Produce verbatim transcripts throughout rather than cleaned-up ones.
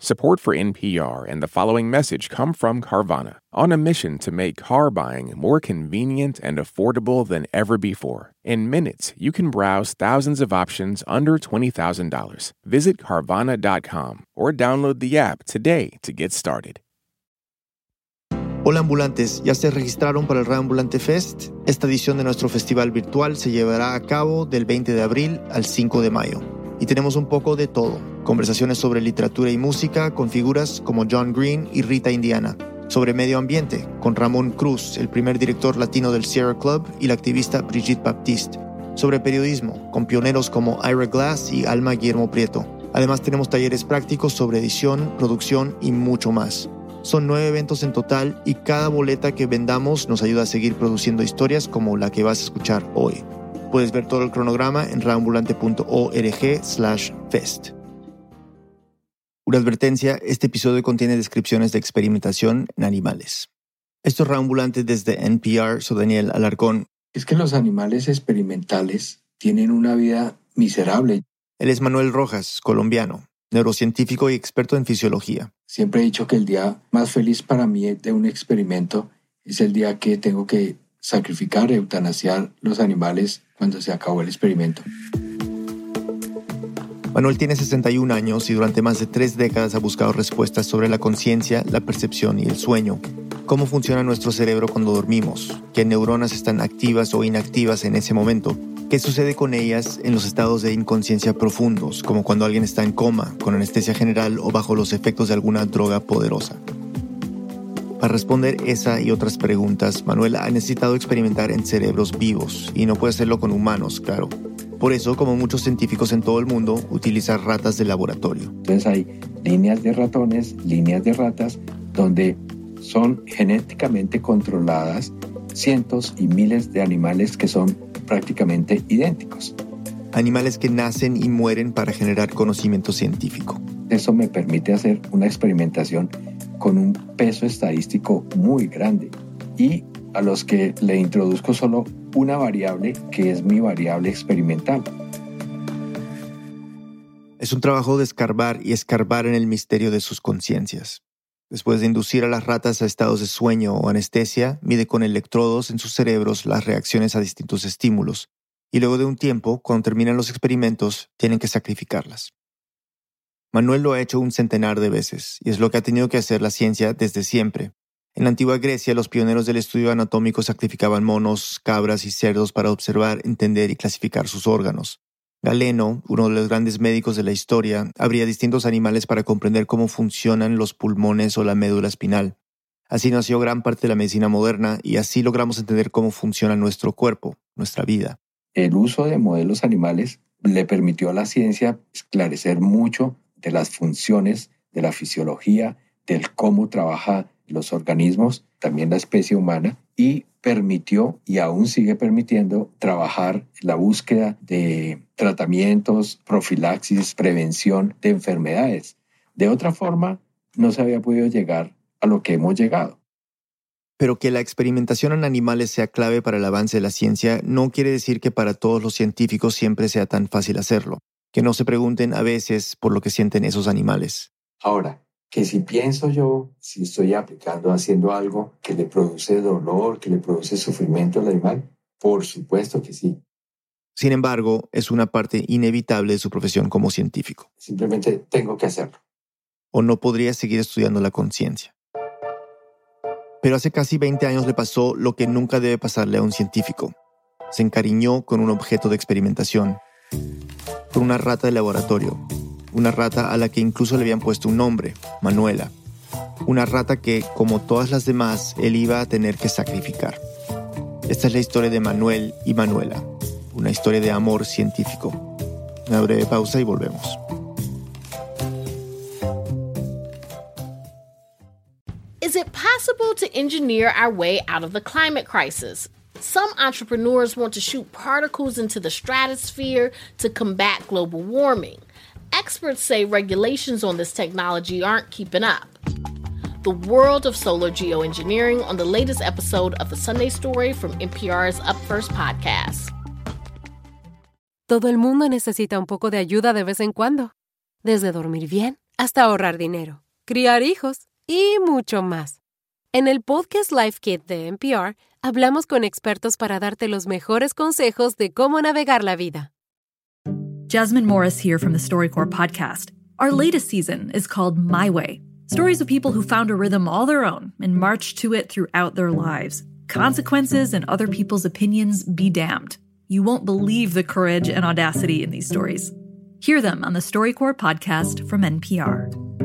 Support for N P R and the following message come from Carvana, on a mission to make car buying more convenient and affordable than ever before. In minutes, you can browse thousands of options under twenty thousand dollars. Visit Carvana dot com or download the app today to get started. Hola ambulantes, ¿ya se registraron para el Reambulante Fest? Esta edición de nuestro festival virtual se llevará a cabo del veinte de abril al cinco de mayo. Y tenemos un poco de todo. Conversaciones sobre literatura y música con figuras como John Green y Rita Indiana. Sobre medio ambiente, con Ramón Cruz, el primer director latino del Sierra Club, y la activista Brigitte Baptiste. Sobre periodismo, con pioneros como Ira Glass y Alma Guillermo Prieto. Además tenemos talleres prácticos sobre edición, producción y mucho más. Son nueve eventos en total y cada boleta que vendamos nos ayuda a seguir produciendo historias como la que vas a escuchar hoy. Puedes ver todo el cronograma en reambulante punto org slash fest. Una advertencia, este episodio contiene descripciones de experimentación en animales. Esto es Reambulante desde N P R, soy Daniel Alarcón. Es que los animales experimentales tienen una vida miserable. Él es Manuel Rojas, colombiano, neurocientífico y experto en fisiología. Siempre he dicho que el día más feliz para mí de un experimento es el día que tengo que sacrificar, eutanasiar los animales cuando se acabó el experimento. Manuel tiene sesenta y un años y durante más de tres décadas ha buscado respuestas sobre la conciencia, la percepción y el sueño. Cómo funciona nuestro cerebro cuando dormimos, qué neuronas están activas o inactivas en ese momento, qué sucede con ellas en los estados de inconsciencia profundos, como cuando alguien está en coma, con anestesia general o bajo los efectos de alguna droga poderosa. Para responder esa y otras preguntas, Manuel ha necesitado experimentar en cerebros vivos y no puede hacerlo con humanos, claro. Por eso, como muchos científicos en todo el mundo, utiliza ratas de laboratorio. Entonces hay líneas de ratones, líneas de ratas, donde son genéticamente controladas cientos y miles de animales que son prácticamente idénticos. Animales que nacen y mueren para generar conocimiento científico. Eso me permite hacer una experimentación con un peso estadístico muy grande y a los que le introduzco solo una variable que es mi variable experimental. Es un trabajo de escarbar y escarbar en el misterio de sus conciencias. Después de inducir a las ratas a estados de sueño o anestesia, mide con electrodos en sus cerebros las reacciones a distintos estímulos y luego de un tiempo, cuando terminan los experimentos, tienen que sacrificarlas. Manuel lo ha hecho un centenar de veces y es lo que ha tenido que hacer la ciencia desde siempre. En la antigua Grecia, los pioneros del estudio anatómico sacrificaban monos, cabras y cerdos para observar, entender y clasificar sus órganos. Galeno, uno de los grandes médicos de la historia, abría distintos animales para comprender cómo funcionan los pulmones o la médula espinal. Así nació gran parte de la medicina moderna y así logramos entender cómo funciona nuestro cuerpo, nuestra vida. El uso de modelos animales le permitió a la ciencia esclarecer mucho de las funciones, de la fisiología, del cómo trabajan los organismos, también la especie humana, y permitió y aún sigue permitiendo trabajar la búsqueda de tratamientos, profilaxis, prevención de enfermedades. De otra forma, no se había podido llegar a lo que hemos llegado. Pero que la experimentación en animales sea clave para el avance de la ciencia no quiere decir que para todos los científicos siempre sea tan fácil hacerlo. Que no se pregunten a veces por lo que sienten esos animales. Ahora, que si pienso yo, si estoy aplicando, haciendo algo que le produce dolor, que le produce sufrimiento al animal, por supuesto que sí. Sin embargo, es una parte inevitable de su profesión como científico. Simplemente tengo que hacerlo. O no podría seguir estudiando la conciencia. Pero hace casi veinte años le pasó lo que nunca debe pasarle a un científico. Se encariñó con un objeto de experimentación. Con una rata de laboratorio. Una rata a la que incluso le habían puesto un nombre, Manuela. Una rata que, como todas las demás, él iba a tener que sacrificar. Esta es la historia de Manuel y Manuela. Una historia de amor científico. Una breve pausa y volvemos. Is it possible to engineer our way out of the climate crisis? Some entrepreneurs want to shoot particles into the stratosphere to combat global warming. Experts say regulations on this technology aren't keeping up. The world of solar geoengineering on the latest episode of The Sunday Story from N P R's Up First podcast. Todo el mundo necesita un poco de ayuda de vez en cuando. Desde dormir bien hasta ahorrar dinero, criar hijos y mucho más. En el Podcast Life Kit de N P R, hablamos con expertos para darte los mejores consejos de cómo navegar la vida. Jasmine Morris here from the StoryCorps podcast. Our latest season is called My Way. Stories of people who found a rhythm all their own and marched to it throughout their lives. Consequences and other people's opinions be damned. You won't believe the courage and audacity in these stories. Hear them on the StoryCorps podcast from N P R.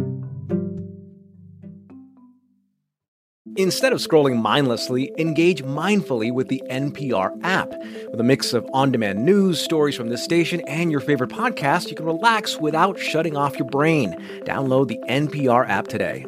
Instead of scrolling mindlessly, engage mindfully with the N P R app. With a mix of on-demand news, stories from this station, and your favorite podcast, you can relax without shutting off your brain. Download the N P R app today.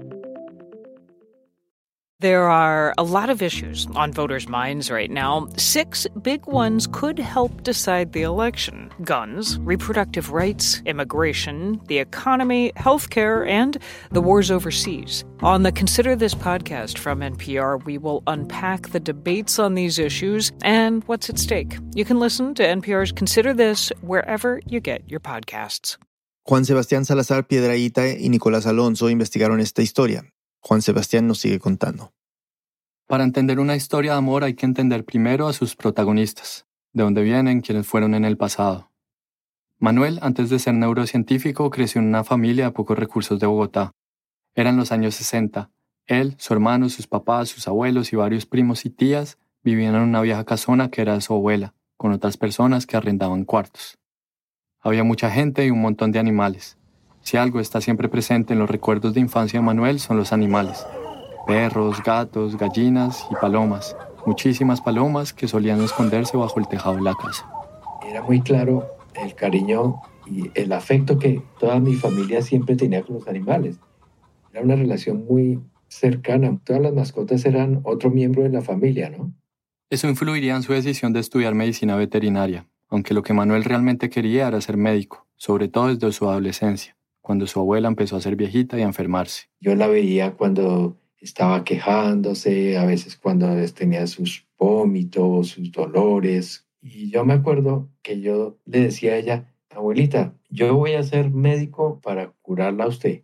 There are a lot of issues on voters' minds right now. Six big ones could help decide the election: guns, reproductive rights, immigration, the economy, healthcare, and the wars overseas. On the Consider This podcast from N P R, we will unpack the debates on these issues and what's at stake. You can listen to N P R's Consider This wherever you get your podcasts. Juan Sebastián Salazar Piedrahita y Nicolás Alonso investigaron esta historia. Juan Sebastián nos sigue contando. Para entender una historia de amor hay que entender primero a sus protagonistas, de dónde vienen, quiénes fueron en el pasado. Manuel, antes de ser neurocientífico, creció en una familia de pocos recursos de Bogotá. Eran los años sesenta. Él, su hermano, sus papás, sus abuelos y varios primos y tías vivían en una vieja casona que era de su abuela, con otras personas que arrendaban cuartos. Había mucha gente y un montón de animales. Si algo está siempre presente en los recuerdos de infancia de Manuel son los animales. Perros, gatos, gallinas y palomas. Muchísimas palomas que solían esconderse bajo el tejado de la casa. Era muy claro el cariño y el afecto que toda mi familia siempre tenía con los animales. Era una relación muy cercana. Todas las mascotas eran otro miembro de la familia, ¿no? Eso influiría en su decisión de estudiar medicina veterinaria, aunque lo que Manuel realmente quería era ser médico, sobre todo desde su adolescencia, cuando su abuela empezó a ser viejita y a enfermarse. Yo la veía cuando estaba quejándose, a veces cuando tenía sus vómitos, sus dolores. Y yo me acuerdo que yo le decía a ella: abuelita, yo voy a ser médico para curarla a usted.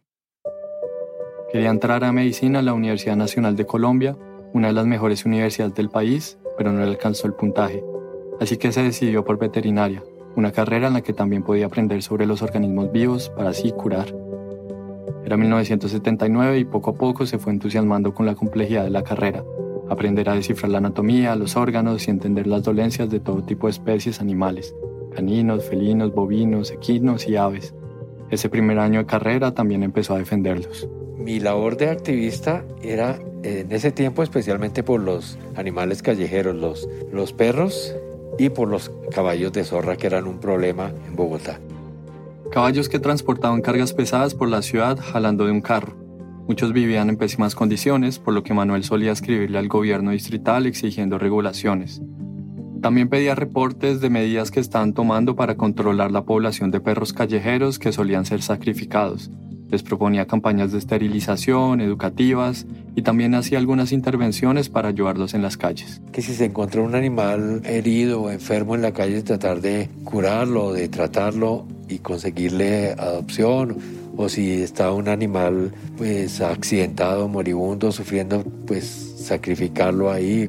Quería entrar a medicina en la Universidad Nacional de Colombia, una de las mejores universidades del país, pero no le alcanzó el puntaje. Así que se decidió por veterinaria, una carrera en la que también podía aprender sobre los organismos vivos para así curar. Era mil novecientos setenta y nueve y poco a poco se fue entusiasmando con la complejidad de la carrera. Aprender a descifrar la anatomía, los órganos y entender las dolencias de todo tipo de especies animales, caninos, felinos, bovinos, equinos y aves. Ese primer año de carrera también empezó a defenderlos. Mi labor de activista era en ese tiempo especialmente por los animales callejeros, los, los perros y por los caballos de zorra, que eran un problema en Bogotá. Caballos que transportaban cargas pesadas por la ciudad jalando de un carro. Muchos vivían en pésimas condiciones, por lo que Manuel solía escribirle al gobierno distrital exigiendo regulaciones. También pedía reportes de medidas que estaban tomando para controlar la población de perros callejeros que solían ser sacrificados. Les proponía campañas de esterilización, educativas, y también hacía algunas intervenciones para ayudarlos en las calles. Que si se encontró un animal herido o enfermo en la calle, tratar de curarlo, de tratarlo y conseguirle adopción, o si estaba un animal pues accidentado, moribundo, sufriendo, pues sacrificarlo ahí.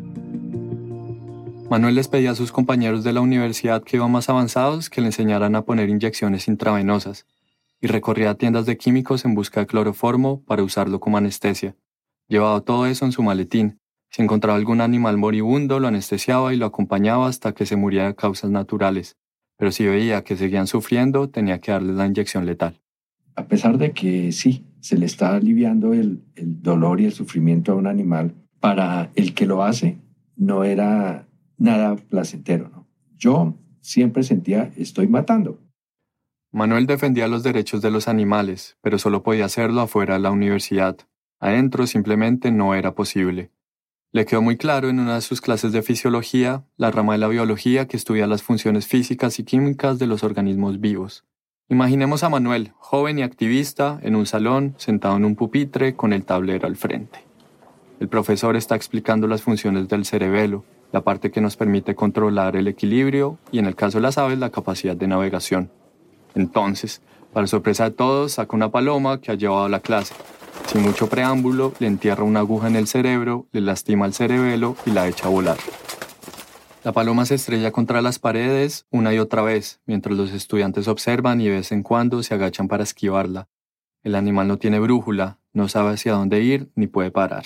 Manuel les pedía a sus compañeros de la universidad que iban más avanzados que le enseñaran a poner inyecciones intravenosas, y recorría tiendas de químicos en busca de cloroformo para usarlo como anestesia. Llevaba todo eso en su maletín. Si encontraba algún animal moribundo, lo anestesiaba y lo acompañaba hasta que se moría de causas naturales. Pero si veía que seguían sufriendo, tenía que darles la inyección letal. A pesar de que sí, se le está aliviando el, el dolor y el sufrimiento a un animal, para el que lo hace no era nada placentero, ¿no? Yo siempre sentía, estoy matando. Manuel defendía los derechos de los animales, pero solo podía hacerlo afuera de la universidad. Adentro simplemente no era posible. Le quedó muy claro en una de sus clases de fisiología, la rama de la biología que estudia las funciones físicas y químicas de los organismos vivos. Imaginemos a Manuel, joven y activista, en un salón, sentado en un pupitre con el tablero al frente. El profesor está explicando las funciones del cerebelo, la parte que nos permite controlar el equilibrio y, en el caso de las aves, la capacidad de navegación. Entonces, Para sorpresa de todos, saca una paloma que ha llevado a la clase. Sin mucho preámbulo, le entierra una aguja en el cerebro, le lastima el cerebelo y la echa a volar. La paloma se estrella contra las paredes una y otra vez, mientras los estudiantes observan y de vez en cuando se agachan para esquivarla. El animal no tiene brújula, no sabe hacia dónde ir ni puede parar.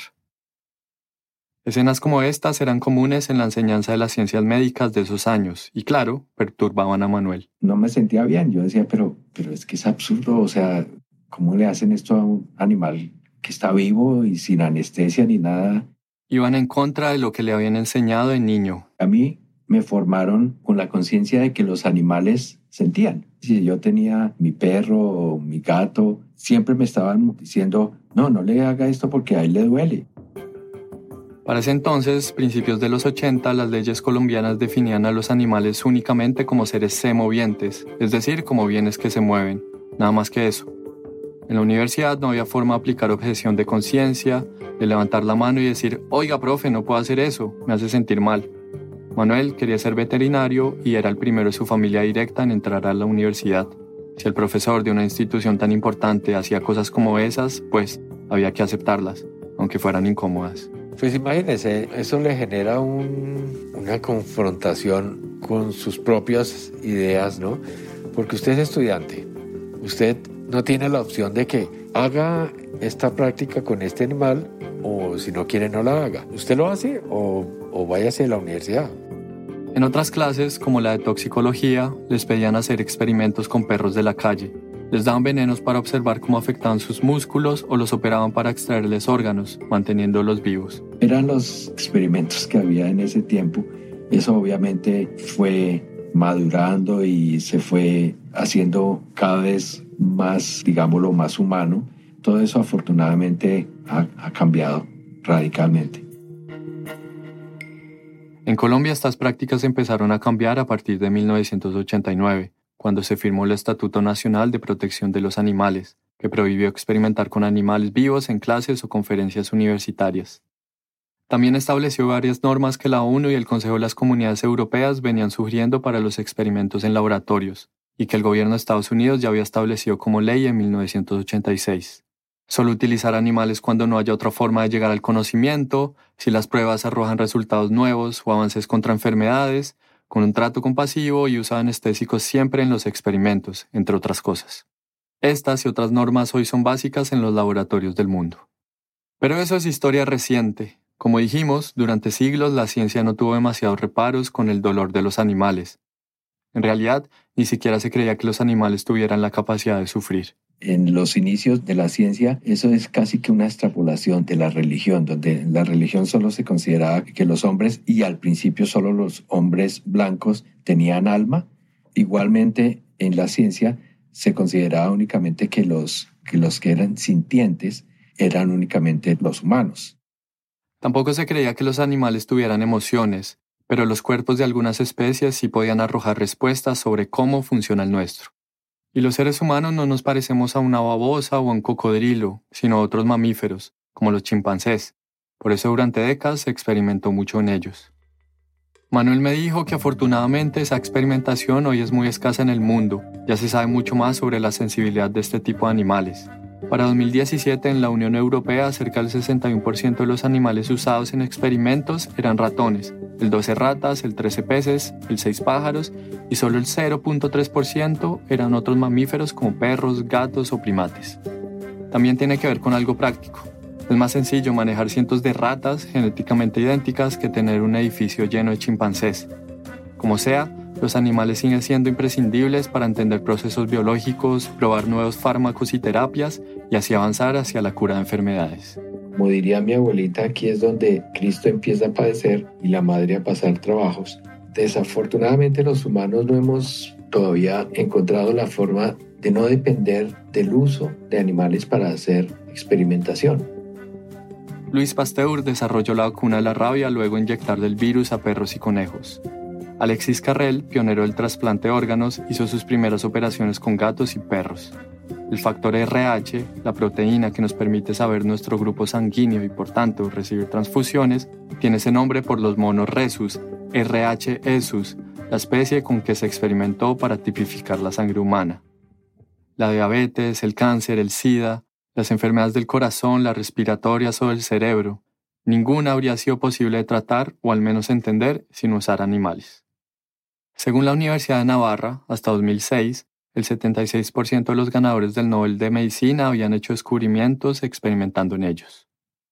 Escenas como estas eran comunes en la enseñanza de las ciencias médicas de esos años y, claro, perturbaban a Manuel. No me sentía bien, yo decía, pero, pero es que es absurdo, o sea, ¿cómo le hacen esto a un animal que está vivo y sin anestesia ni nada? Iban en contra de lo que le habían enseñado de niño. A mí me formaron con la conciencia de que los animales sentían. Si yo tenía mi perro o mi gato, siempre me estaban diciendo, no, no le haga esto porque a él le duele. Para ese entonces, principios de los ochenta, las leyes colombianas definían a los animales únicamente como seres semovientes, es decir, como bienes que se mueven, nada más que eso. En la universidad no había forma de aplicar objeción de conciencia, de levantar la mano y decir, oiga, profe, no puedo hacer eso, me hace sentir mal. Manuel quería ser veterinario y era el primero de su familia directa en entrar a la universidad. Si el profesor de una institución tan importante hacía cosas como esas, pues había que aceptarlas, aunque fueran incómodas. Pues imagínese, eso le genera un, una confrontación con sus propias ideas, ¿no? Porque usted es estudiante, usted no tiene la opción de que haga esta práctica con este animal o si no quiere no la haga. ¿Usted lo hace o, o váyase a la universidad? En otras clases, como la de toxicología, les pedían hacer experimentos con perros de la calle. Les daban venenos para observar cómo afectaban sus músculos o los operaban para extraerles órganos, manteniéndolos vivos. Eran los experimentos que había en ese tiempo. Eso obviamente fue madurando y se fue haciendo cada vez más, digámoslo, más humano. Todo eso afortunadamente ha, ha cambiado radicalmente. En Colombia estas prácticas empezaron a cambiar a partir de mil novecientos ochenta y nueve. Cuando se firmó el Estatuto Nacional de Protección de los Animales, que prohibió experimentar con animales vivos en clases o conferencias universitarias. También estableció varias normas que la ONU y el Consejo de las Comunidades Europeas venían sugiriendo para los experimentos en laboratorios, y que el gobierno de Estados Unidos ya había establecido como ley en mil novecientos ochenta y seis. Solo utilizar animales cuando no haya otra forma de llegar al conocimiento, si las pruebas arrojan resultados nuevos o avances contra enfermedades, con un trato compasivo y uso de anestésicos siempre en los experimentos, entre otras cosas. Estas y otras normas hoy son básicas en los laboratorios del mundo. Pero eso es historia reciente. Como dijimos, durante siglos la ciencia no tuvo demasiados reparos con el dolor de los animales. En realidad, ni siquiera se creía que los animales tuvieran la capacidad de sufrir. En los inicios de la ciencia, eso es casi que una extrapolación de la religión, donde la religión solo se consideraba que los hombres, y al principio solo los hombres blancos, tenían alma. Igualmente, en la ciencia se consideraba únicamente que los que, los que eran sintientes eran únicamente los humanos. Tampoco se creía que los animales tuvieran emociones, pero los cuerpos de algunas especies sí podían arrojar respuestas sobre cómo funciona el nuestro. Y los seres humanos no nos parecemos a una babosa o a un cocodrilo, sino a otros mamíferos, como los chimpancés. Por eso durante décadas se experimentó mucho en ellos. Manuel me dijo que afortunadamente esa experimentación hoy es muy escasa en el mundo. Ya se sabe mucho más sobre la sensibilidad de este tipo de animales. Para dos mil diecisiete en la Unión Europea cerca del sesenta y uno por ciento de los animales usados en experimentos eran ratones, el doce ratas, el trece peces, el seis pájaros y solo el cero punto tres por ciento eran otros mamíferos como perros, gatos o primates. También tiene que ver con algo práctico. Es más sencillo manejar cientos de ratas genéticamente idénticas que tener un edificio lleno de chimpancés. Como sea, los animales siguen siendo imprescindibles para entender procesos biológicos, probar nuevos fármacos y terapias y así avanzar hacia la cura de enfermedades. Como diría mi abuelita, aquí es donde Cristo empieza a padecer y la madre a pasar trabajos. Desafortunadamente los humanos no hemos todavía encontrado la forma de no depender del uso de animales para hacer experimentación. Louis Pasteur desarrolló la vacuna de la rabia luego de inyectarle el virus a perros y conejos. Alexis Carrel, pionero del trasplante de órganos, hizo sus primeras operaciones con gatos y perros. El factor R H, la proteína que nos permite saber nuestro grupo sanguíneo y por tanto recibir transfusiones, tiene ese nombre por los monos rhesus, R H esus, la especie con que se experimentó para tipificar la sangre humana. la diabetes, el cáncer, el SIDA, las enfermedades del corazón, las respiratorias o del cerebro, ninguna habría sido posible de tratar o al menos entender sin usar animales. Según la Universidad de Navarra, hasta dos mil seis, el setenta y seis por ciento de los ganadores del Nobel de Medicina habían hecho descubrimientos experimentando en ellos.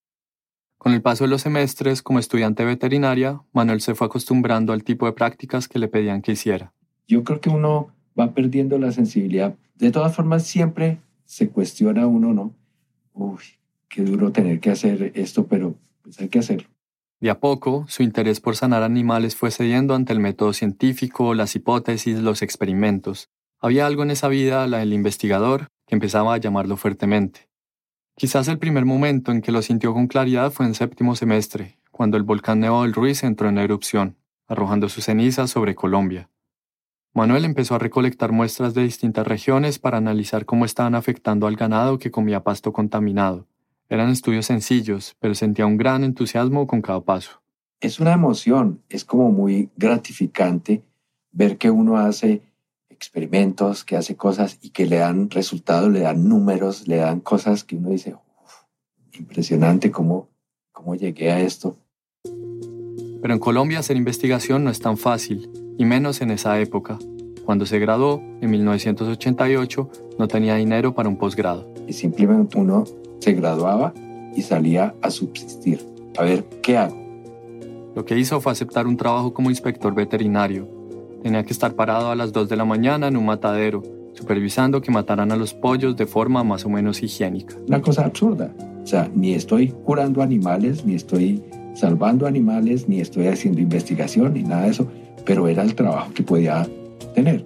Con el paso de los semestres como estudiante de veterinaria, Manuel se fue acostumbrando al tipo de prácticas que le pedían que hiciera. Yo creo que uno va perdiendo la sensibilidad. De todas formas, siempre se cuestiona uno, ¿no? Uy, qué duro tener que hacer esto, pero pues hay que hacerlo. De a poco, su interés por sanar animales fue cediendo ante el método científico, las hipótesis, los experimentos. Había algo en esa vida, la del investigador, que empezaba a llamarlo fuertemente. Quizás el primer momento en que lo sintió con claridad fue en séptimo semestre, cuando el volcán Nevado del Ruiz entró en erupción, arrojando sus cenizas sobre Colombia. Manuel empezó a recolectar muestras de distintas regiones para analizar cómo estaban afectando al ganado que comía pasto contaminado. Eran estudios sencillos, pero sentía un gran entusiasmo con cada paso. Es una emoción, es como muy gratificante ver que uno hace experimentos, que hace cosas y que le dan resultados, le dan números, le dan cosas que uno dice, uff, impresionante cómo, cómo llegué a esto. Pero en Colombia hacer investigación no es tan fácil, y menos en esa época. Cuando se graduó, en mil novecientos ochenta y ocho, no tenía dinero para un posgrado. Y simplemente uno se graduaba y salía a subsistir. A ver, ¿qué hago? Lo que hizo fue aceptar un trabajo como inspector veterinario. Tenía que estar parado a las dos de la mañana en un matadero, supervisando que mataran a los pollos de forma más o menos higiénica. Una cosa absurda. O sea, ni estoy curando animales, ni estoy salvando animales, ni estoy haciendo investigación, ni nada de eso, pero era el trabajo que podía tener.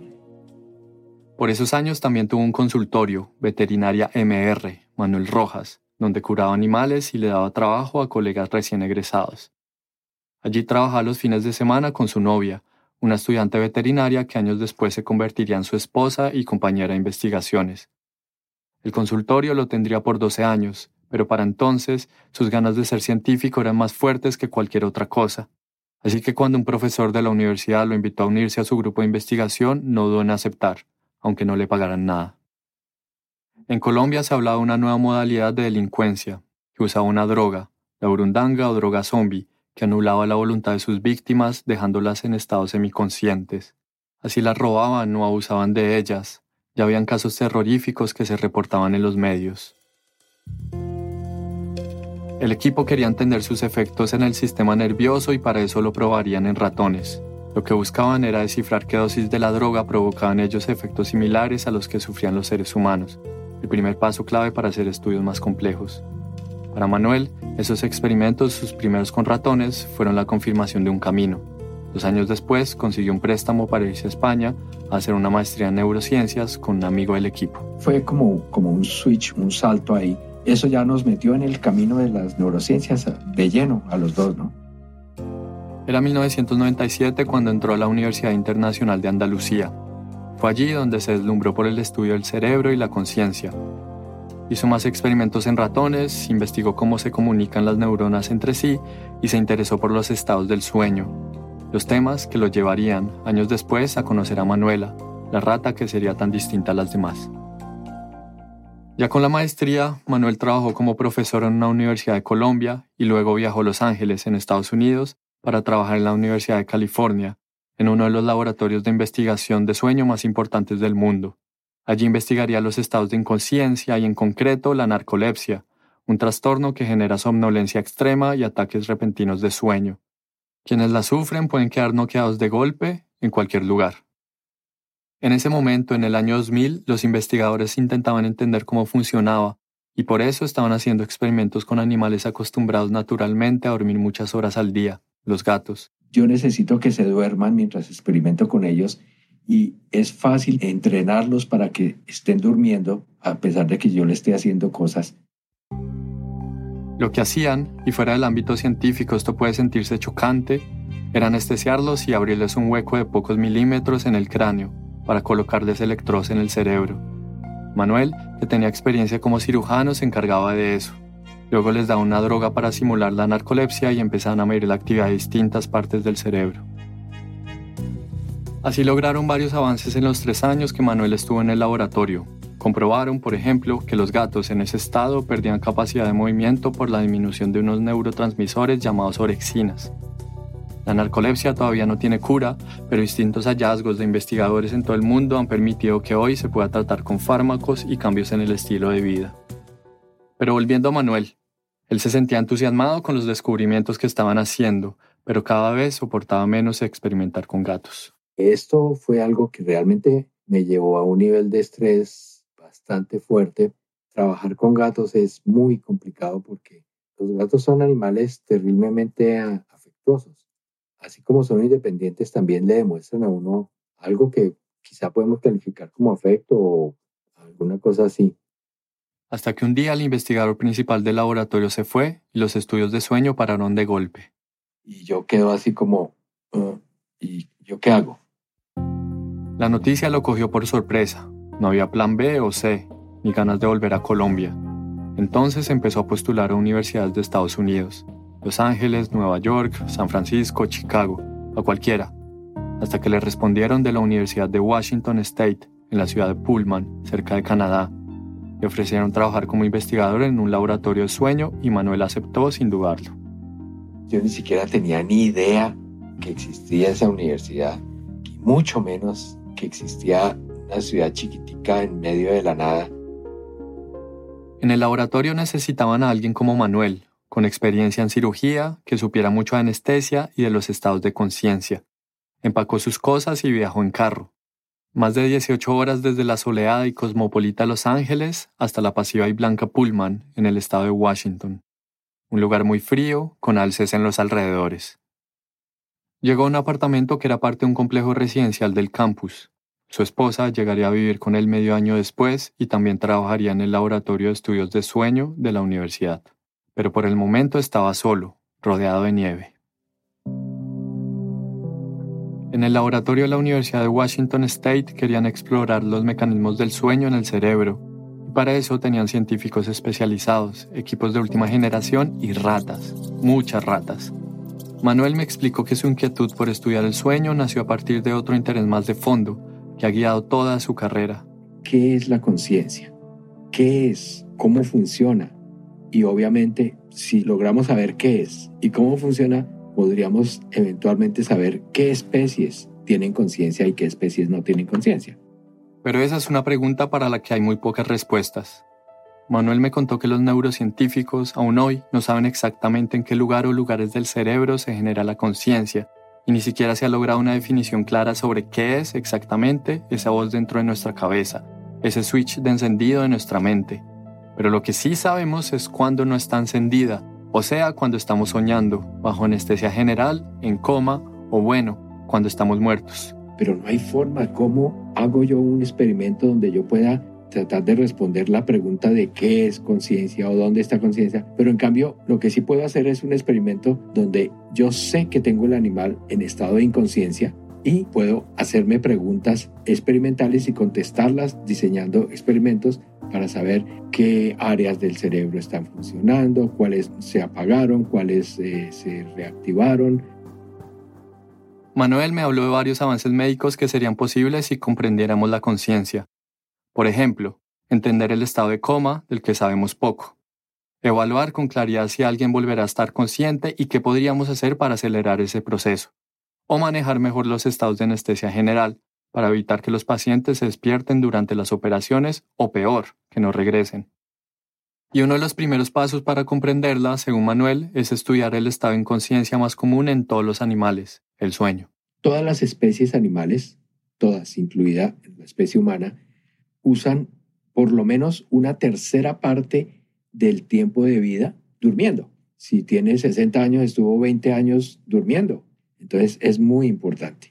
Por esos años también tuvo un consultorio, Veterinaria M R, Manuel Rojas, donde curaba animales y le daba trabajo a colegas recién egresados. Allí trabajaba los fines de semana con su novia, una estudiante veterinaria que años después se convertiría en su esposa y compañera de investigaciones. El consultorio lo tendría por doce años, pero para entonces sus ganas de ser científico eran más fuertes que cualquier otra cosa. Así que cuando un profesor de la universidad lo invitó a unirse a su grupo de investigación, no dudó en aceptar, aunque no le pagaran nada. En Colombia se hablaba de una nueva modalidad de delincuencia, que usaba una droga, la burundanga o droga zombie, que anulaba la voluntad de sus víctimas dejándolas en estados semiconscientes. Así las robaban o abusaban de ellas. Ya habían casos terroríficos que se reportaban en los medios. El equipo quería entender sus efectos en el sistema nervioso y para eso lo probarían en ratones. Lo que buscaban era descifrar qué dosis de la droga provocaban ellos efectos similares a los que sufrían los seres humanos, el primer paso clave para hacer estudios más complejos. Para Manuel, esos experimentos, sus primeros con ratones, fueron la confirmación de un camino. Dos años después, consiguió un préstamo para irse a España a hacer una maestría en neurociencias con un amigo del equipo. Fue como, como un switch, un salto ahí. Eso ya nos metió en el camino de las neurociencias de lleno a los dos, ¿no? Era mil novecientos noventa y siete cuando entró a la Universidad Internacional de Andalucía. Fue allí donde se deslumbró por el estudio del cerebro y la conciencia. Hizo más experimentos en ratones, investigó cómo se comunican las neuronas entre sí y se interesó por los estados del sueño, los temas que lo llevarían, años después, a conocer a Manuela, la rata que sería tan distinta a las demás. Ya con la maestría, Manuel trabajó como profesor en una universidad de Colombia y luego viajó a Los Ángeles, en Estados Unidos, para trabajar en la Universidad de California, en uno de los laboratorios de investigación de sueño más importantes del mundo. Allí investigaría los estados de inconsciencia y en concreto la narcolepsia, un trastorno que genera somnolencia extrema y ataques repentinos de sueño. Quienes la sufren pueden quedar noqueados de golpe en cualquier lugar. En ese momento, en el año dos mil, los investigadores intentaban entender cómo funcionaba y por eso estaban haciendo experimentos con animales acostumbrados naturalmente a dormir muchas horas al día, los gatos. Yo necesito que se duerman mientras experimento con ellos. Y es fácil entrenarlos para que estén durmiendo a pesar de que yo le esté haciendo cosas. Lo que hacían, y fuera del ámbito científico esto puede sentirse chocante, era anestesiarlos y abrirles un hueco de pocos milímetros en el cráneo para colocarles electrodos en el cerebro. Manuel, que tenía experiencia como cirujano, se encargaba de eso. Luego les daba una droga para simular la narcolepsia y empezaban a medir la actividad de distintas partes del cerebro. Así lograron varios avances en los tres años que Manuel estuvo en el laboratorio. Comprobaron, por ejemplo, que los gatos en ese estado perdían capacidad de movimiento por la disminución de unos neurotransmisores llamados orexinas. La narcolepsia todavía no tiene cura, pero distintos hallazgos de investigadores en todo el mundo han permitido que hoy se pueda tratar con fármacos y cambios en el estilo de vida. Pero volviendo a Manuel, él se sentía entusiasmado con los descubrimientos que estaban haciendo, pero cada vez soportaba menos experimentar con gatos. Esto fue algo que realmente me llevó a un nivel de estrés bastante fuerte. Trabajar con gatos es muy complicado porque los gatos son animales terriblemente afectuosos. Así como son independientes, también le demuestran a uno algo que quizá podemos calificar como afecto o alguna cosa así. Hasta que un día el investigador principal del laboratorio se fue y los estudios de sueño pararon de golpe. Y yo quedo así como, uh, ¿y yo qué hago? La noticia lo cogió por sorpresa. No había plan B o C, ni ganas de volver a Colombia. Entonces empezó a postular a universidades de Estados Unidos. Los Ángeles, Nueva York, San Francisco, Chicago, a cualquiera, hasta que le respondieron de la Universidad de Washington State, en la ciudad de Pullman, cerca de Canadá. Le ofrecieron trabajar como investigador en un laboratorio de sueño y Manuel aceptó sin dudarlo. Yo ni siquiera tenía ni idea que existía esa universidad, y mucho menos que existía una ciudad chiquitica en medio de la nada. En el laboratorio necesitaban a alguien como Manuel, con experiencia en cirugía, que supiera mucho de anestesia y de los estados de conciencia. Empacó sus cosas y viajó en carro. Más de dieciocho horas desde la soleada y cosmopolita Los Ángeles hasta la pasiva y blanca Pullman, en el estado de Washington. Un lugar muy frío, con alces en los alrededores. Llegó a un apartamento que era parte de un complejo residencial del campus. Su esposa llegaría a vivir con él medio año después y también trabajaría en el laboratorio de estudios de sueño de la universidad. Pero por el momento estaba solo, rodeado de nieve. En el laboratorio de la Universidad de Washington State querían explorar los mecanismos del sueño en el cerebro, y para eso tenían científicos especializados, equipos de última generación y ratas, muchas ratas. Manuel me explicó que su inquietud por estudiar el sueño nació a partir de otro interés más de fondo, que ha guiado toda su carrera. ¿Qué es la conciencia? ¿Qué es? ¿Cómo funciona? Y obviamente, si logramos saber qué es y cómo funciona, podríamos eventualmente saber qué especies tienen conciencia y qué especies no tienen conciencia. Pero esa es una pregunta para la que hay muy pocas respuestas. Manuel me contó que los neurocientíficos aún hoy no saben exactamente en qué lugar o lugares del cerebro se genera la conciencia, y ni siquiera se ha logrado una definición clara sobre qué es exactamente esa voz dentro de nuestra cabeza, ese switch de encendido de nuestra mente. Pero lo que sí sabemos es cuándo no está encendida, o sea, cuando estamos soñando, bajo anestesia general, en coma, o bueno, cuando estamos muertos. Pero no hay forma. ¿Cómo hago yo un experimento donde yo pueda tratar de responder la pregunta de qué es conciencia o dónde está conciencia? Pero en cambio, lo que sí puedo hacer es un experimento donde yo sé que tengo el animal en estado de inconsciencia y puedo hacerme preguntas experimentales y contestarlas diseñando experimentos para saber qué áreas del cerebro están funcionando, cuáles se apagaron, cuáles eh, se reactivaron. Manuel me habló de varios avances médicos que serían posibles si comprendiéramos la conciencia. Por ejemplo, entender el estado de coma, del que sabemos poco. Evaluar con claridad si alguien volverá a estar consciente y qué podríamos hacer para acelerar ese proceso. O manejar mejor los estados de anestesia general, para evitar que los pacientes se despierten durante las operaciones o peor, que no regresen. Y uno de los primeros pasos para comprenderla, según Manuel, es estudiar el estado de inconsciencia más común en todos los animales, el sueño. Todas las especies animales, todas, incluida la especie humana, usan por lo menos una tercera parte del tiempo de vida durmiendo. Si tiene sesenta años, estuvo veinte años durmiendo. Entonces es muy importante.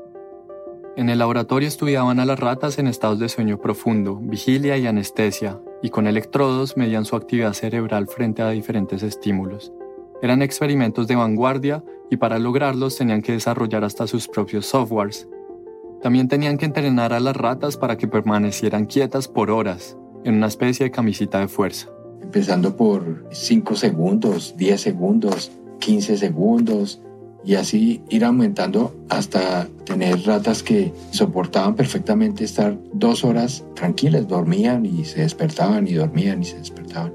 En el laboratorio estudiaban a las ratas en estados de sueño profundo, vigilia y anestesia, y con electrodos medían su actividad cerebral frente a diferentes estímulos. Eran experimentos de vanguardia y para lograrlos tenían que desarrollar hasta sus propios softwares. También tenían que entrenar a las ratas para que permanecieran quietas por horas, en una especie de camisita de fuerza. Empezando por cinco segundos, diez segundos, quince segundos, y así ir aumentando hasta tener ratas que soportaban perfectamente estar dos horas tranquilas, dormían y se despertaban y dormían y se despertaban.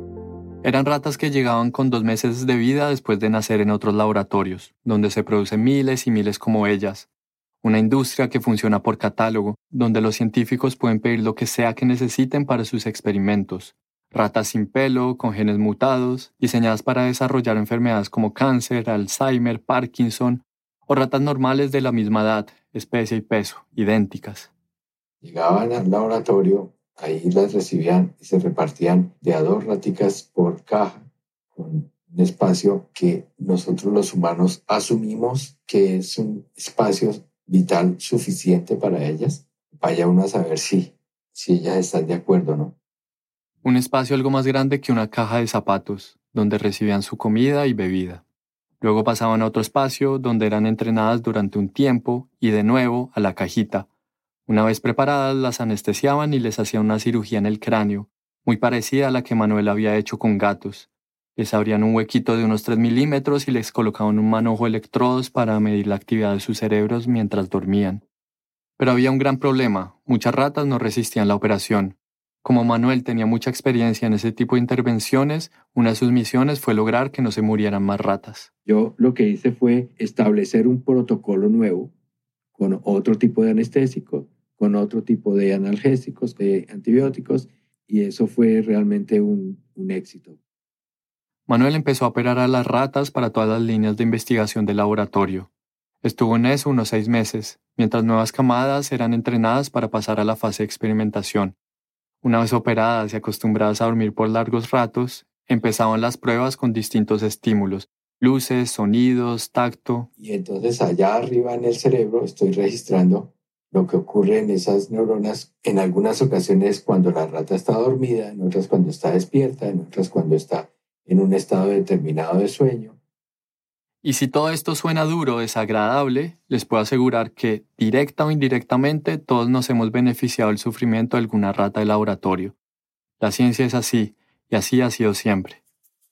Eran ratas que llegaban con dos meses de vida después de nacer en otros laboratorios, donde se producen miles y miles como ellas. Una industria que funciona por catálogo, donde los científicos pueden pedir lo que sea que necesiten para sus experimentos. Ratas sin pelo, con genes mutados, diseñadas para desarrollar enfermedades como cáncer, Alzheimer, Parkinson, o ratas normales de la misma edad, especie y peso, idénticas. Llegaban al laboratorio, ahí las recibían y se repartían de a dos raticas por caja, con un espacio que nosotros los humanos asumimos que es un espacio vital suficiente para ellas. Vaya uno a saber si, si ellas están de acuerdo o no. Un espacio algo más grande que una caja de zapatos, donde recibían su comida y bebida. Luego pasaban a otro espacio donde eran entrenadas durante un tiempo y de nuevo a la cajita. Una vez preparadas, las anestesiaban y les hacían una cirugía en el cráneo, muy parecida a la que Manuel había hecho con gatos. Les abrían un huequito de unos tres milímetros y les colocaban un manojo de electrodos para medir la actividad de sus cerebros mientras dormían. Pero había un gran problema, muchas ratas no resistían la operación. Como Manuel tenía mucha experiencia en ese tipo de intervenciones, una de sus misiones fue lograr que no se murieran más ratas. Yo lo que hice fue establecer un protocolo nuevo con otro tipo de anestésico, con otro tipo de analgésicos, de antibióticos, y eso fue realmente un, un éxito. Manuel empezó a operar a las ratas para todas las líneas de investigación del laboratorio. Estuvo en eso unos seis meses, mientras nuevas camadas eran entrenadas para pasar a la fase de experimentación. Una vez operadas y acostumbradas a dormir por largos ratos, empezaban las pruebas con distintos estímulos, luces, sonidos, tacto. Y entonces allá arriba en el cerebro estoy registrando lo que ocurre en esas neuronas en algunas ocasiones cuando la rata está dormida, en otras cuando está despierta, en otras cuando está en un estado determinado de sueño. Y si todo esto suena duro o desagradable, les puedo asegurar que, directa o indirectamente, todos nos hemos beneficiado del sufrimiento de alguna rata de laboratorio. La ciencia es así, y así ha sido siempre.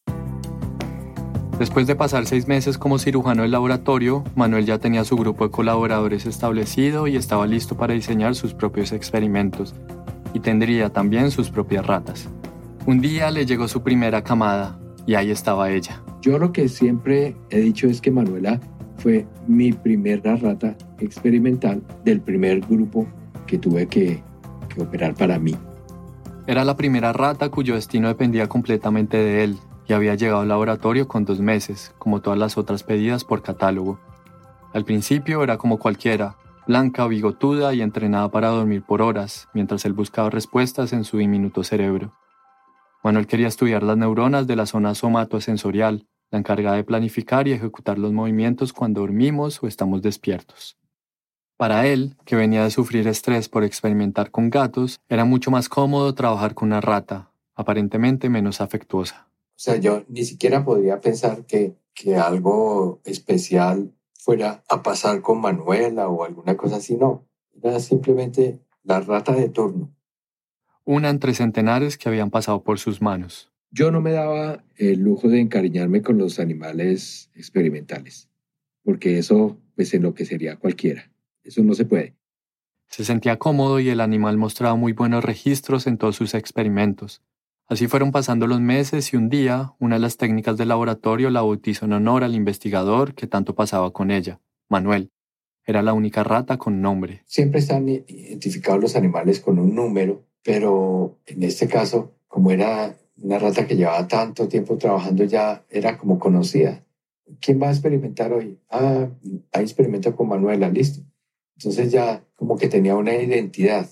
Después de pasar seis meses como cirujano del laboratorio, Manuel ya tenía su grupo de colaboradores establecido y estaba listo para diseñar sus propios experimentos, y tendría también sus propias ratas. Un día le llegó su primera camada, y ahí estaba ella. Yo lo que siempre he dicho es que Manuela fue mi primera rata experimental del primer grupo que tuve que, que operar para mí. Era la primera rata cuyo destino dependía completamente de él y había llegado al laboratorio con dos meses, como todas las otras pedidas por catálogo. Al principio era como cualquiera, blanca, bigotuda y entrenada para dormir por horas, mientras él buscaba respuestas en su diminuto cerebro. Manuel quería estudiar las neuronas de la zona somatosensorial, la encargada de planificar y ejecutar los movimientos cuando dormimos o estamos despiertos. Para él, que venía de sufrir estrés por experimentar con gatos, era mucho más cómodo trabajar con una rata, aparentemente menos afectuosa. O sea, yo ni siquiera podría pensar que, que algo especial fuera a pasar con Manuela o alguna cosa así, no. Era simplemente la rata de turno. Una entre centenares que habían pasado por sus manos. Yo no me daba el lujo de encariñarme con los animales experimentales, porque eso pues enloquecería a cualquiera. Eso no se puede. Se sentía cómodo y el animal mostraba muy buenos registros en todos sus experimentos. Así fueron pasando los meses y un día, una de las técnicas del laboratorio la bautizó en honor al investigador que tanto pasaba con ella, Manuel. Era la única rata con nombre. Siempre están identificados los animales con un número, pero en este caso, como era una rata que llevaba tanto tiempo trabajando, ya era como conocida. ¿Quién va a experimentar hoy? Ah, hay experimento con Manuela, listo. Entonces ya como que tenía una identidad.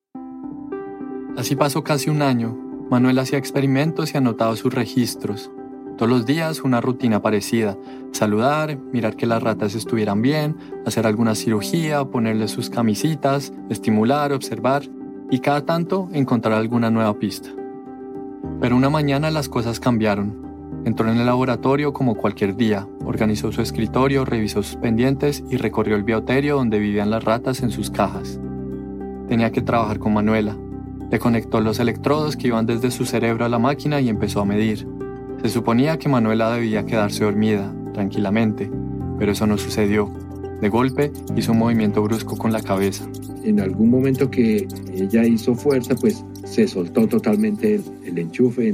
Así pasó casi un año. Manuel hacía experimentos y anotaba sus registros. Todos los días una rutina parecida. Saludar, mirar que las ratas estuvieran bien, hacer alguna cirugía, ponerles sus camisitas, estimular, observar y cada tanto encontrar alguna nueva pista. Pero una mañana las cosas cambiaron. Entró en el laboratorio como cualquier día, organizó su escritorio, revisó sus pendientes y recorrió el bioterio donde vivían las ratas en sus cajas. Tenía que trabajar con Manuela. Le conectó los electrodos que iban desde su cerebro a la máquina y empezó a medir. Se suponía que Manuela debía quedarse dormida, tranquilamente, pero eso no sucedió. De golpe, hizo un movimiento brusco con la cabeza. En algún momento que ella hizo fuerza, pues se soltó totalmente el, el enchufe.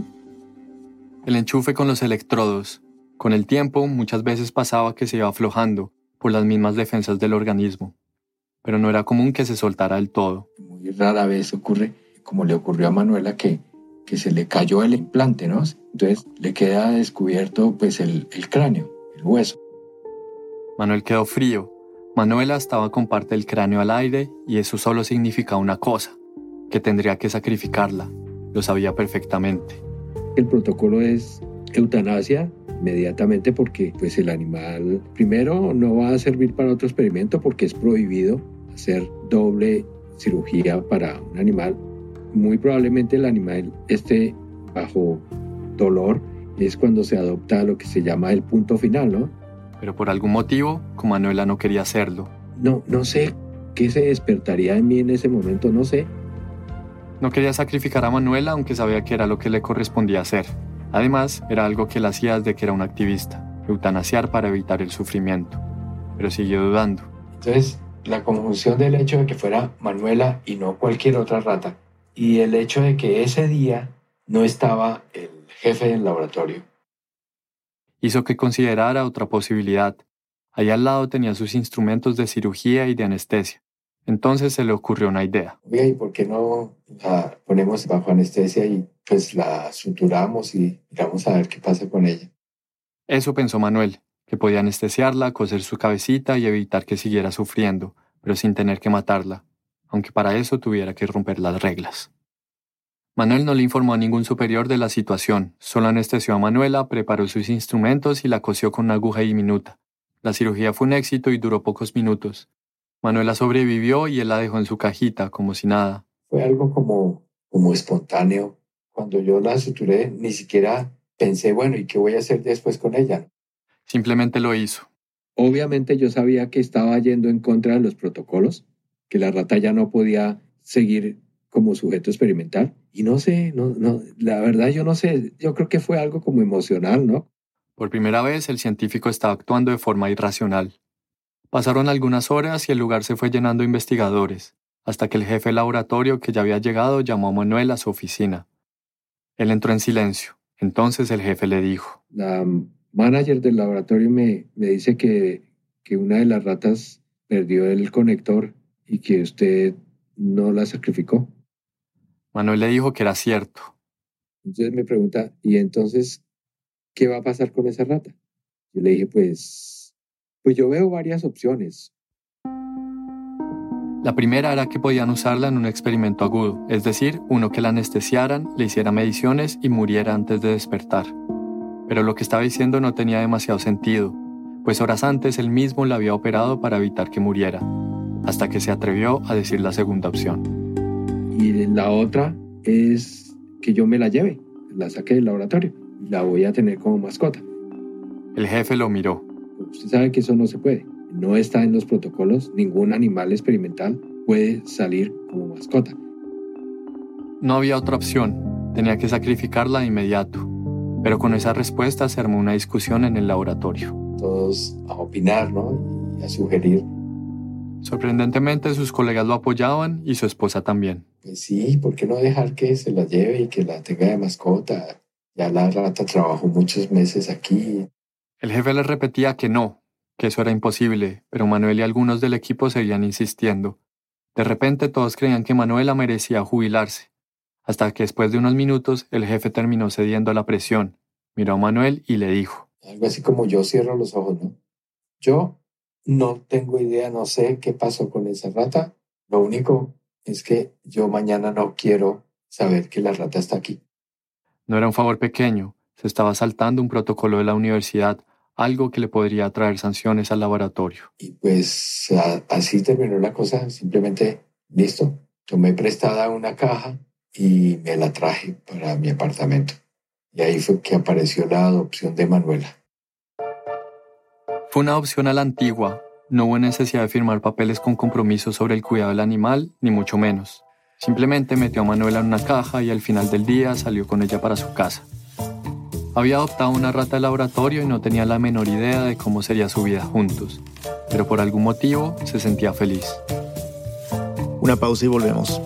El enchufe con los electrodos. Con el tiempo, muchas veces pasaba que se iba aflojando por las mismas defensas del organismo. Pero no era común que se soltara del todo. Muy rara vez ocurre, como le ocurrió a Manuela, que, que se le cayó el implante, ¿no? Entonces le queda descubierto pues el, el cráneo, el hueso. Manuel quedó frío. Manuela estaba con parte del cráneo al aire y eso solo significaba una cosa, que tendría que sacrificarla. Lo sabía perfectamente. El protocolo es eutanasia inmediatamente porque pues, el animal primero no va a servir para otro experimento porque es prohibido hacer doble cirugía para un animal. Muy probablemente el animal esté bajo dolor, es cuando se adopta lo que se llama el punto final, ¿no? Pero por algún motivo, como Manuela no quería hacerlo. No, no sé qué se despertaría en mí en ese momento, no sé. No quería sacrificar a Manuela, aunque sabía que era lo que le correspondía hacer. Además, era algo que él hacía desde que era un activista, eutanasiar para evitar el sufrimiento. Pero siguió dudando. Entonces, la conjunción del hecho de que fuera Manuela y no cualquier otra rata, y el hecho de que ese día no estaba el jefe del laboratorio, hizo que considerara otra posibilidad. Allá al lado tenía sus instrumentos de cirugía y de anestesia. Entonces se le ocurrió una idea. Oye, ¿y por qué no la ponemos bajo anestesia y pues la suturamos y vamos a ver qué pasa con ella? Eso pensó Manuel, que podía anestesiarla, coser su cabecita y evitar que siguiera sufriendo, pero sin tener que matarla, aunque para eso tuviera que romper las reglas. Manuel no le informó a ningún superior de la situación, solo anestesió a Manuela, preparó sus instrumentos y la cosió con una aguja diminuta. La cirugía fue un éxito y duró pocos minutos. Manuela sobrevivió y él la dejó en su cajita, como si nada. Fue algo como, como espontáneo. Cuando yo la suturé, ni siquiera pensé, bueno, ¿y qué voy a hacer después con ella? Simplemente lo hizo. Obviamente yo sabía que estaba yendo en contra de los protocolos, que la rata ya no podía seguir como sujeto experimental. Y no sé, no, no, la verdad yo no sé, yo creo que fue algo como emocional, ¿no? Por primera vez el científico estaba actuando de forma irracional. Pasaron algunas horas y el lugar se fue llenando de investigadores, hasta que el jefe del laboratorio que ya había llegado llamó a Manuel a su oficina. Él entró en silencio. Entonces el jefe le dijo: La manager del laboratorio me, me dice que, que una de las ratas perdió el conector y que usted no la sacrificó. Manuel le dijo que era cierto. Entonces me pregunta, ¿y entonces qué va a pasar con esa rata? Yo le dije, pues, pues yo veo varias opciones. La primera era que podían usarla en un experimento agudo, es decir, uno que la anestesiaran, le hiciera mediciones y muriera antes de despertar. Pero lo que estaba diciendo no tenía demasiado sentido, pues horas antes él mismo la había operado para evitar que muriera, hasta que se atrevió a decir la segunda opción. Y la otra es que yo me la lleve, la saque del laboratorio, y la voy a tener como mascota. El jefe lo miró. Usted sabe que eso no se puede. No está en los protocolos. Ningún animal experimental puede salir como mascota. No había otra opción. Tenía que sacrificarla de inmediato. Pero con esa respuesta se armó una discusión en el laboratorio. Todos a opinar, ¿no? Y a sugerir. Sorprendentemente, sus colegas lo apoyaban y su esposa también. Pues sí, ¿por qué no dejar que se la lleve y que la tenga de mascota? Ya la rata trabajó muchos meses aquí. El jefe le repetía que no, que eso era imposible, pero Manuel y algunos del equipo seguían insistiendo. De repente todos creían que Manuela merecía jubilarse, hasta que después de unos minutos el jefe terminó cediendo a la presión. Miró a Manuel y le dijo: Algo así como yo cierro los ojos, ¿no? Yo no tengo idea, no sé qué pasó con esa rata. Lo único es que yo mañana no quiero saber que la rata está aquí. No era un favor pequeño, se estaba saltando un protocolo de la universidad, algo que le podría traer sanciones al laboratorio. Y pues a, así terminó la cosa, simplemente listo. Tomé prestada una caja y me la traje para mi apartamento. Y ahí fue que apareció la adopción de Manuela. Fue una adopción a la antigua. No hubo necesidad de firmar papeles con compromiso sobre el cuidado del animal, ni mucho menos. Simplemente metió a Manuela en una caja y al final del día salió con ella para su casa. Había adoptado una rata de laboratorio y no tenía la menor idea de cómo sería su vida juntos, pero por algún motivo se sentía feliz. Una pausa y volvemos.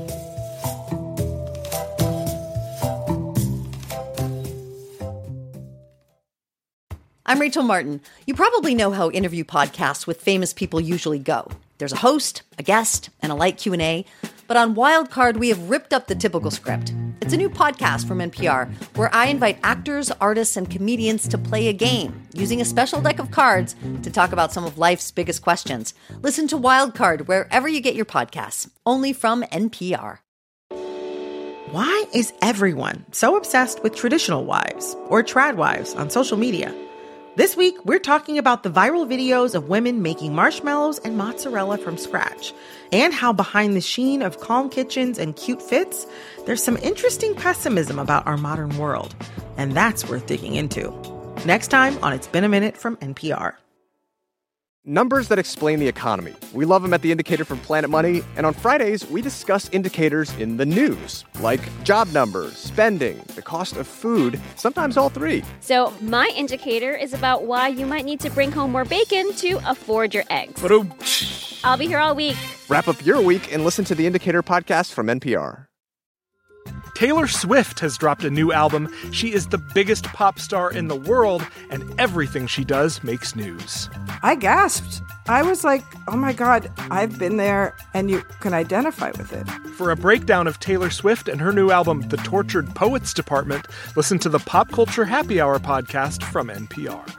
I'm Rachel Martin. You probably know how interview podcasts with famous people usually go. There's a host, a guest, and a light Q and A. But on Wildcard, we have ripped up the typical script. It's a new podcast from N P R where I invite actors, artists, and comedians to play a game using a special deck of cards to talk about some of life's biggest questions. Listen to Wildcard wherever you get your podcasts, only from N P R. Why is everyone so obsessed with traditional wives or trad wives on social media? This week, we're talking about the viral videos of women making marshmallows and mozzarella from scratch, and how behind the sheen of calm kitchens and cute fits, there's some interesting pessimism about our modern world. And that's worth digging into. Next time on It's Been a Minute from N P R. Numbers that explain the economy. We love them at The Indicator from Planet Money. And on Fridays, we discuss indicators in the news, like job numbers, spending, the cost of food, sometimes all three. So my indicator is about why you might need to bring home more bacon to afford your eggs. Ba-doom. I'll be here all week. Wrap up your week and listen to The Indicator podcast from N P R. Taylor Swift has dropped a new album. She is the biggest pop star in the world, and everything she does makes news. I gasped. I was like, oh my God, I've been there, and you can identify with it. For a breakdown of Taylor Swift and her new album, The Tortured Poets Department, listen to the Pop Culture Happy Hour podcast from N P R.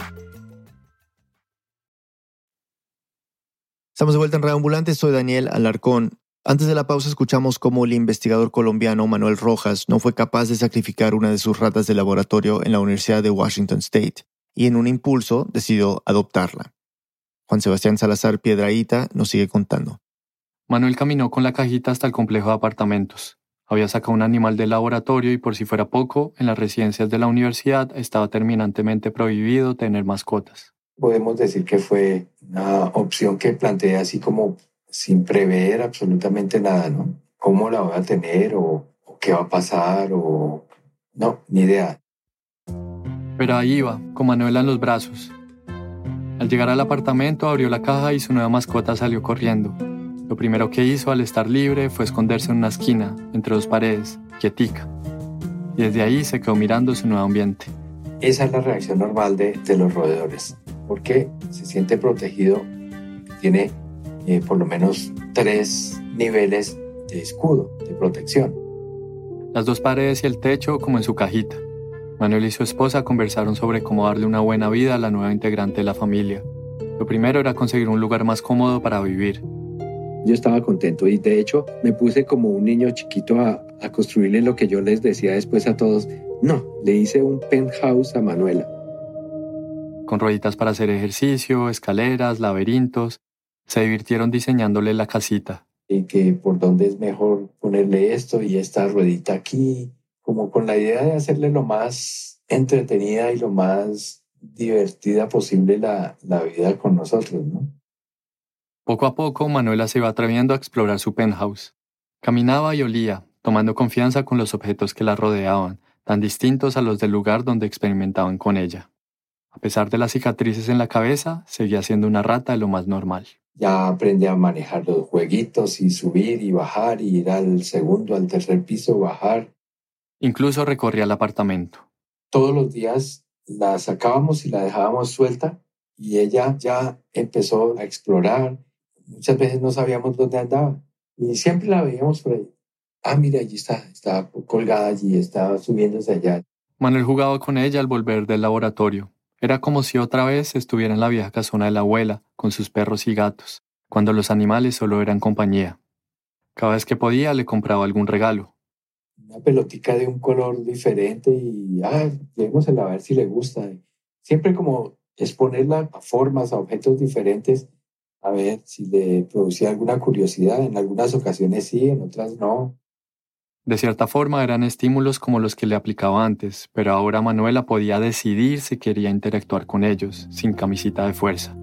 Estamos de vuelta en Radio Ambulante, soy Daniel Alarcón. Antes de la pausa escuchamos cómo el investigador colombiano Manuel Rojas no fue capaz de sacrificar una de sus ratas de laboratorio en la Universidad de Washington State y en un impulso decidió adoptarla. Juan Sebastián Salazar Piedrahíta nos sigue contando. Manuel caminó con la cajita hasta el complejo de apartamentos. Había sacado un animal del laboratorio y por si fuera poco, en las residencias de la universidad estaba terminantemente prohibido tener mascotas. Podemos decir que fue una opción que planteé así como sin prever absolutamente nada, ¿no? ¿Cómo la voy a tener o, o qué va a pasar o... No, ni idea. Pero ahí iba, con Manuela en los brazos. Al llegar al apartamento abrió la caja y su nueva mascota salió corriendo. Lo primero que hizo al estar libre fue esconderse en una esquina, entre dos paredes, quietica. Y desde ahí se quedó mirando su nuevo ambiente. Esa es la reacción normal de, de los roedores, porque se siente protegido, tiene eh, por lo menos tres niveles de escudo, de protección. Las dos paredes y el techo como en su cajita. Manuel y su esposa conversaron sobre cómo darle una buena vida a la nueva integrante de la familia. Lo primero era conseguir un lugar más cómodo para vivir. Yo estaba contento y de hecho me puse como un niño chiquito a, a construirle lo que yo les decía después a todos. No, le hice un penthouse a Manuela. Con rueditas para hacer ejercicio, escaleras, laberintos, se divirtieron diseñándole la casita. Y que por dónde es mejor ponerle esto y esta ruedita aquí, como con la idea de hacerle lo más entretenida y lo más divertida posible la, la vida con nosotros, ¿no? Poco a poco, Manuela se iba atreviendo a explorar su penthouse. Caminaba y olía, tomando confianza con los objetos que la rodeaban, tan distintos a los del lugar donde experimentaban con ella. A pesar de las cicatrices en la cabeza, seguía siendo una rata de lo más normal. Ya aprendí a manejar los jueguitos y subir y bajar y ir al segundo, al tercer piso, bajar. Incluso recorría el apartamento. Todos los días la sacábamos y la dejábamos suelta y ella ya empezó a explorar. Muchas veces no sabíamos dónde andaba y siempre la veíamos por ahí. Ah, mira, allí está, está colgada allí, estaba subiéndose allá. Manuel jugaba con ella al volver del laboratorio. Era como si otra vez estuviera en la vieja casona de la abuela, con sus perros y gatos, cuando los animales solo eran compañía. Cada vez que podía le compraba algún regalo. Una pelotica de un color diferente y, ah, llevémosela a ver si le gusta. Siempre como exponerla a formas, a objetos diferentes, a ver si le producía alguna curiosidad. En algunas ocasiones sí, en otras no. De cierta forma eran estímulos como los que le aplicaba antes, pero ahora Manuela podía decidir si quería interactuar con ellos, sin camisita de fuerza.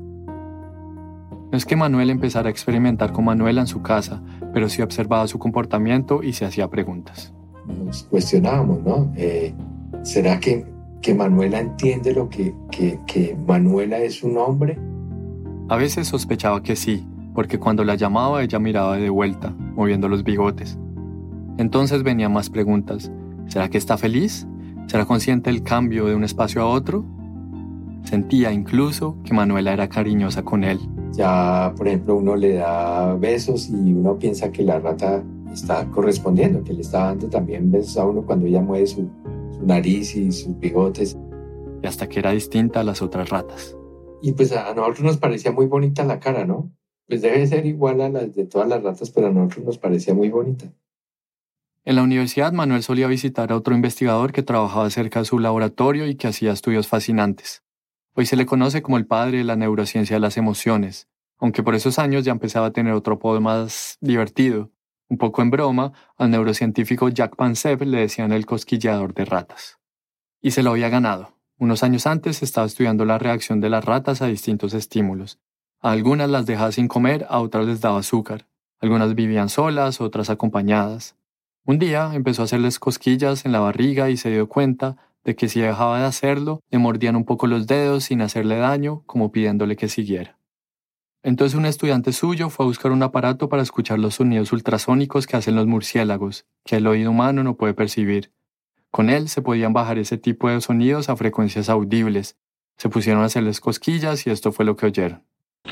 No es que Manuel empezara a experimentar con Manuela en su casa, pero sí observaba su comportamiento y se hacía preguntas. Nos cuestionábamos, ¿no? Eh, ¿Será que que Manuela entiende lo que, que, que Manuela es un hombre? A veces sospechaba que sí, porque cuando la llamaba ella miraba de vuelta, moviendo los bigotes. Entonces venían más preguntas. ¿Será que está feliz? ¿Será consciente del cambio de un espacio a otro? Sentía incluso que Manuela era cariñosa con él. Ya, por ejemplo, uno le da besos y uno piensa que la rata está correspondiendo, que le está dando también besos a uno cuando ella mueve su, su nariz y sus bigotes. Y hasta que era distinta a las otras ratas. Y pues a nosotros nos parecía muy bonita la cara, ¿no? Pues debe ser igual a las de todas las ratas, pero a nosotros nos parecía muy bonita. En la universidad, Manuel solía visitar a otro investigador que trabajaba cerca de su laboratorio y que hacía estudios fascinantes. Hoy se le conoce como el padre de la neurociencia de las emociones, aunque por esos años ya empezaba a tener otro apodo más divertido. Un poco en broma, al neurocientífico Jack Panksepp le decían el cosquilleador de ratas. Y se lo había ganado. Unos años antes estaba estudiando la reacción de las ratas a distintos estímulos. A algunas las dejaba sin comer, a otras les daba azúcar. Algunas vivían solas, otras acompañadas. Un día empezó a hacerles cosquillas en la barriga y se dio cuenta de que si dejaba de hacerlo, le mordían un poco los dedos sin hacerle daño, como pidiéndole que siguiera. Entonces un estudiante suyo fue a buscar un aparato para escuchar los sonidos ultrasónicos que hacen los murciélagos, que el oído humano no puede percibir. Con él se podían bajar ese tipo de sonidos a frecuencias audibles. Se pusieron a hacerles cosquillas y esto fue lo que oyeron.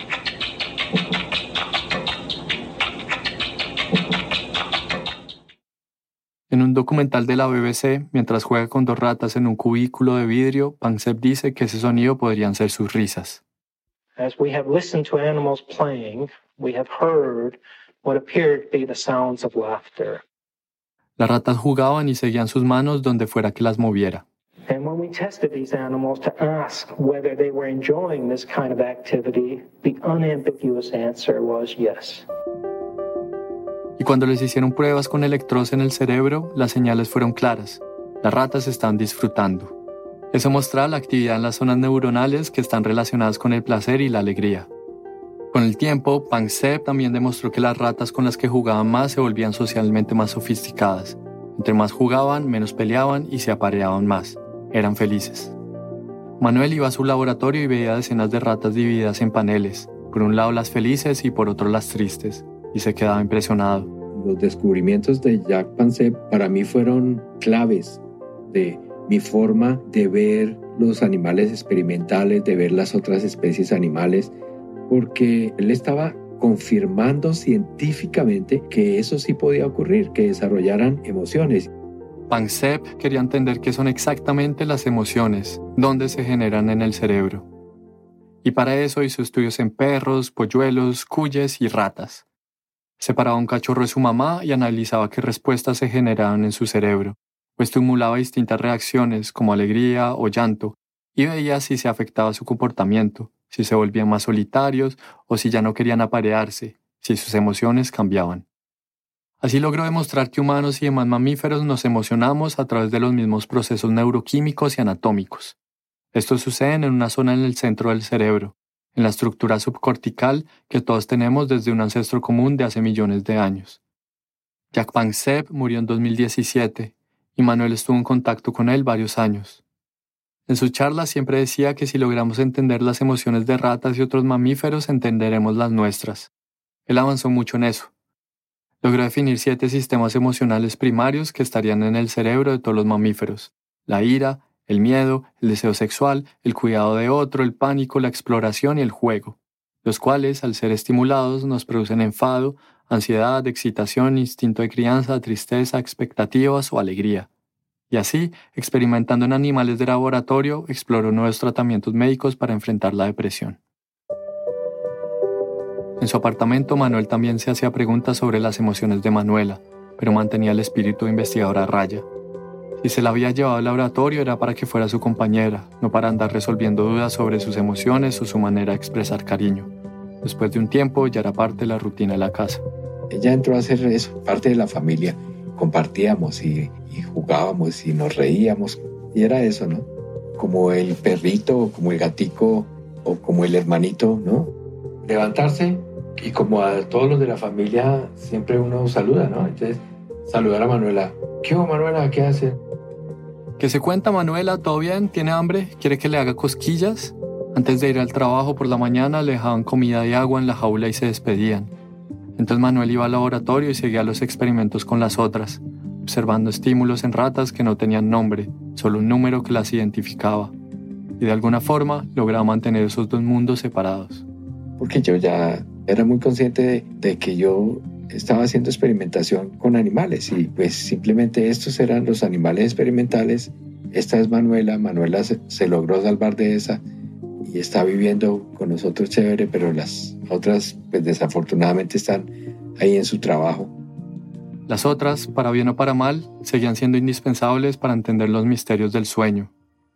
En un documental de la B B C, mientras juega con dos ratas en un cubículo de vidrio, Panksepp dice que ese sonido podrían ser sus risas. As we have listened to animals playing, we have heard what appeared to be the sounds of laughter. Las ratas jugaban y seguían sus manos donde fuera que las moviera. And when we tested these animals to ask whether they were enjoying this kind of activity, the unambiguous answer was yes. Y cuando les hicieron pruebas con electrodos en el cerebro, las señales fueron claras. Las ratas estaban disfrutando. Eso mostraba la actividad en las zonas neuronales que están relacionadas con el placer y la alegría. Con el tiempo, Panksepp también demostró que las ratas con las que jugaban más se volvían socialmente más sofisticadas. Entre más jugaban, menos peleaban y se apareaban más. Eran felices. Manuel iba a su laboratorio y veía decenas de ratas divididas en paneles. Por un lado las felices y por otro las tristes. Y se quedaba impresionado. Los descubrimientos de Jack Panksepp para mí fueron claves de mi forma de ver los animales experimentales, de ver las otras especies animales, porque él estaba confirmando científicamente que eso sí podía ocurrir, que desarrollaran emociones. Panksepp quería entender qué son exactamente las emociones, dónde se generan en el cerebro. Y para eso hizo estudios en perros, polluelos, cuyes y ratas. Separaba un cachorro de su mamá y analizaba qué respuestas se generaban en su cerebro, o estimulaba distintas reacciones como alegría o llanto, y veía si se afectaba su comportamiento, si se volvían más solitarios o si ya no querían aparearse, si sus emociones cambiaban. Así logró demostrar que humanos y demás mamíferos nos emocionamos a través de los mismos procesos neuroquímicos y anatómicos. Estos suceden en una zona en el centro del cerebro, en la estructura subcortical que todos tenemos desde un ancestro común de hace millones de años. Jack Panksepp murió en dos mil diecisiete y Manuel estuvo en contacto con él varios años. En sus charlas siempre decía que si logramos entender las emociones de ratas y otros mamíferos, entenderemos las nuestras. Él avanzó mucho en eso. Logró definir siete sistemas emocionales primarios que estarían en el cerebro de todos los mamíferos: la ira, el miedo, el deseo sexual, el cuidado de otro, el pánico, la exploración y el juego, los cuales, al ser estimulados, nos producen enfado, ansiedad, excitación, instinto de crianza, tristeza, expectativas o alegría. Y así, experimentando en animales de laboratorio, exploró nuevos tratamientos médicos para enfrentar la depresión. En su apartamento, Manuel también se hacía preguntas sobre las emociones de Manuela, pero mantenía el espíritu de investigador a raya. Si se la había llevado al laboratorio era para que fuera su compañera, no para andar resolviendo dudas sobre sus emociones o su manera de expresar cariño. Después de un tiempo ya era parte de la rutina de la casa. Ella entró a hacer eso, parte de la familia. Compartíamos y, y jugábamos y nos reíamos. Y era eso, ¿no? Como el perrito, o como el gatico, o como el hermanito, ¿no? Levantarse y como a todos los de la familia siempre uno saluda, ¿no? Entonces, saludar a Manuela. ¿Qué hubo, Manuela? ¿Qué hace? ¿Qué se cuenta, Manuela? ¿Todo bien? ¿Tiene hambre? ¿Quiere que le haga cosquillas? Antes de ir al trabajo por la mañana le dejaban comida y agua en la jaula y se despedían. Entonces Manuel iba al laboratorio y seguía los experimentos con las otras, observando estímulos en ratas que no tenían nombre, solo un número que las identificaba. Y de alguna forma lograba mantener esos dos mundos separados. Porque yo ya era muy consciente de, de que yo estaba haciendo experimentación con animales y pues simplemente estos eran los animales experimentales. Esta es Manuela, Manuela se, se logró salvar de esa y está viviendo con nosotros chévere, pero las otras pues desafortunadamente están ahí en su trabajo. Las otras, para bien o para mal, seguían siendo indispensables para entender los misterios del sueño.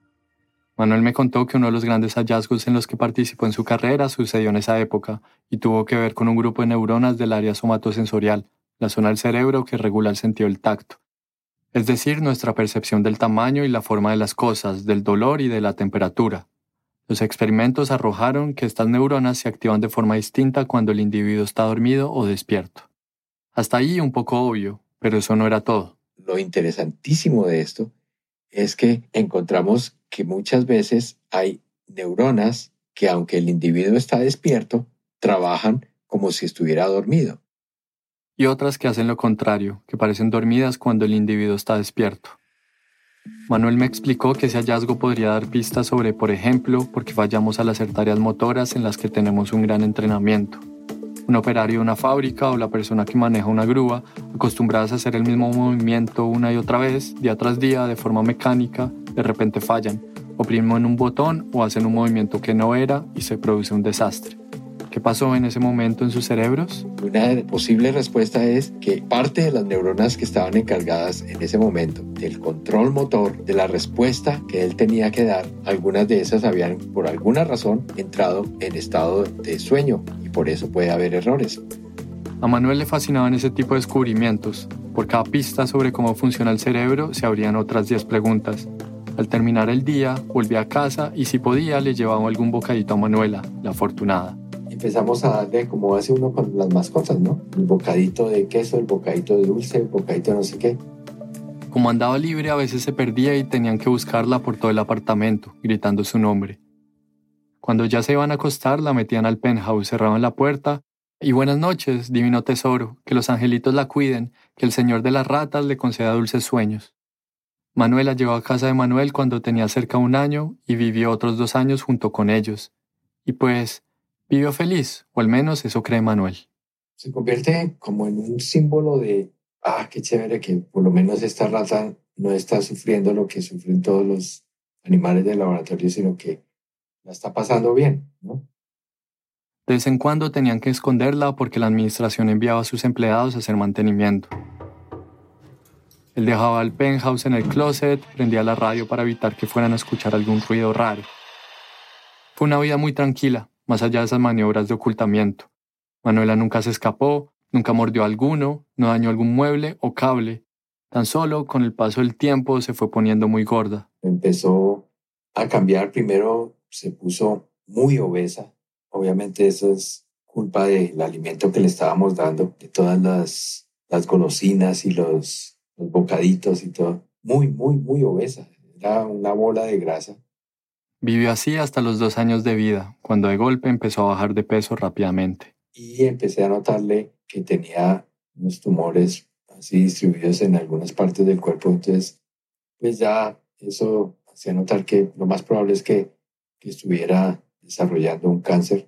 Manuel me contó que uno de los grandes hallazgos en los que participó en su carrera sucedió en esa época y tuvo que ver con un grupo de neuronas del área somatosensorial, la zona del cerebro que regula el sentido del tacto. Es decir, nuestra percepción del tamaño y la forma de las cosas, del dolor y de la temperatura. Los experimentos arrojaron que estas neuronas se activan de forma distinta cuando el individuo está dormido o despierto. Hasta ahí un poco obvio, pero eso no era todo. Lo interesantísimo de esto es que encontramos que muchas veces hay neuronas que, aunque el individuo está despierto, trabajan como si estuviera dormido. Y otras que hacen lo contrario, que parecen dormidas cuando el individuo está despierto. Manuel me explicó que ese hallazgo podría dar pistas sobre, por ejemplo, por qué fallamos al hacer tareas motoras en las que tenemos un gran entrenamiento. Un operario de una fábrica o la persona que maneja una grúa, acostumbradas a hacer el mismo movimiento una y otra vez, día tras día, de forma mecánica, de repente fallan, oprimen un botón o hacen un movimiento que no era y se produce un desastre. ¿Qué pasó en ese momento en sus cerebros? Una posible respuesta es que parte de las neuronas que estaban encargadas en ese momento del control motor, de la respuesta que él tenía que dar, algunas de esas habían por alguna razón entrado en estado de sueño y por eso puede haber errores. A Manuel le fascinaban ese tipo de descubrimientos. Por cada pista sobre cómo funciona el cerebro se abrían otras diez preguntas. Al terminar el día, volvía a casa y si podía le llevaba algún bocadito a Manuela, la afortunada. Empezamos a darle como hace uno con las mascotas, ¿no? El bocadito de queso, el bocadito de dulce, el bocadito de no sé qué. Como andaba libre, a veces se perdía y tenían que buscarla por todo el apartamento, gritando su nombre. Cuando ya se iban a acostar, la metían al penthouse, cerraban la puerta y buenas noches, divino tesoro, que los angelitos la cuiden, que el señor de las ratas le conceda dulces sueños. Manuela llegó a casa de Manuel cuando tenía cerca de un año y vivió otros dos años junto con ellos. Y pues, vivió feliz, o al menos eso cree Manuel. Se convierte como en un símbolo de, ah, qué chévere que por lo menos esta rata no está sufriendo lo que sufren todos los animales del laboratorio, sino que la está pasando bien, ¿no? De vez en cuando tenían que esconderla porque la administración enviaba a sus empleados a hacer mantenimiento. Él dejaba el penthouse en el closet, prendía la radio para evitar que fueran a escuchar algún ruido raro. Fue una vida muy tranquila, más allá de esas maniobras de ocultamiento. Manuela nunca se escapó, nunca mordió a alguno, no dañó algún mueble o cable. Tan solo, con el paso del tiempo, se fue poniendo muy gorda. Empezó a cambiar. Primero se puso muy obesa. Obviamente eso es culpa del alimento que le estábamos dando, de todas las, las golosinas y los, los bocaditos y todo. Muy, muy, muy obesa. Era una bola de grasa. Vivió así hasta los dos años de vida, cuando de golpe empezó a bajar de peso rápidamente. Y empecé a notarle que tenía unos tumores así distribuidos en algunas partes del cuerpo. Entonces, pues ya eso hacía notar que lo más probable es que, que estuviera desarrollando un cáncer.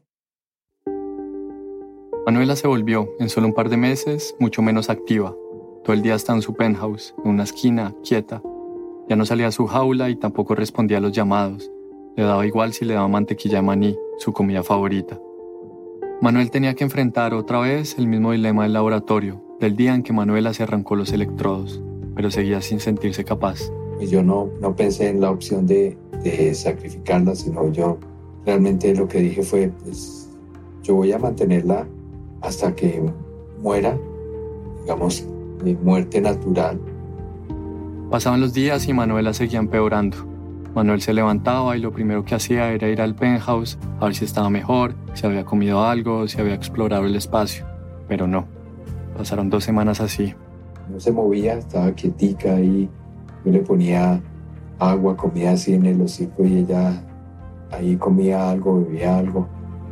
Manuela se volvió, en solo un par de meses, mucho menos activa. Todo el día estaba en su penthouse, en una esquina, quieta. Ya no salía a su jaula y tampoco respondía a los llamados. Le daba igual si le daba mantequilla de maní, su comida favorita. Manuel tenía que enfrentar otra vez el mismo dilema del laboratorio, del día en que Manuela se arrancó los electrodos, pero seguía sin sentirse capaz. Pues yo no, no pensé en la opción de, de sacrificarla, sino yo realmente lo que dije fue, pues yo voy a mantenerla hasta que muera, digamos, de muerte natural. Pasaban los días y Manuela seguía empeorando. Manuel se levantaba y lo primero que hacía era ir al penthouse a ver si estaba mejor, si había comido algo, si había explorado el espacio. Pero no. Pasaron dos semanas así. No se movía, estaba quietica y yo le ponía agua, comida así en el hocico y ella ahí comía algo, bebía algo.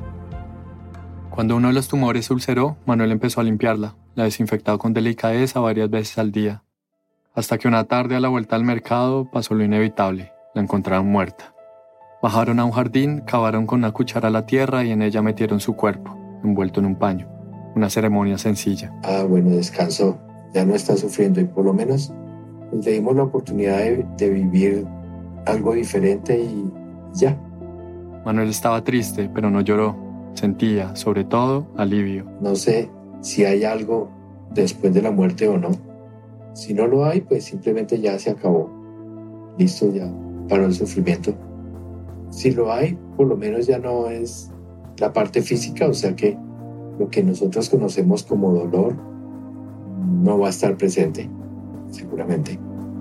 Cuando uno de los tumores se ulceró, Manuel empezó a limpiarla, la desinfectaba con delicadeza varias veces al día. Hasta que una tarde a la vuelta al mercado pasó lo inevitable, la encontraron muerta. Bajaron a un jardín, cavaron con una cuchara la tierra y en ella metieron su cuerpo, envuelto en un paño. Una ceremonia sencilla. Ah, bueno, descansó, ya no está sufriendo y por lo menos pues, le dimos la oportunidad de, de vivir algo diferente y ya. Manuel estaba triste, pero no lloró. Sentía, sobre todo, alivio. No sé si hay algo después de la muerte o no. Si no lo hay, pues simplemente ya se acabó. Listo, ya paró el sufrimiento. Si lo hay, por lo menos ya no es la parte física, o sea que lo que nosotros conocemos como dolor no va a estar presente, seguramente.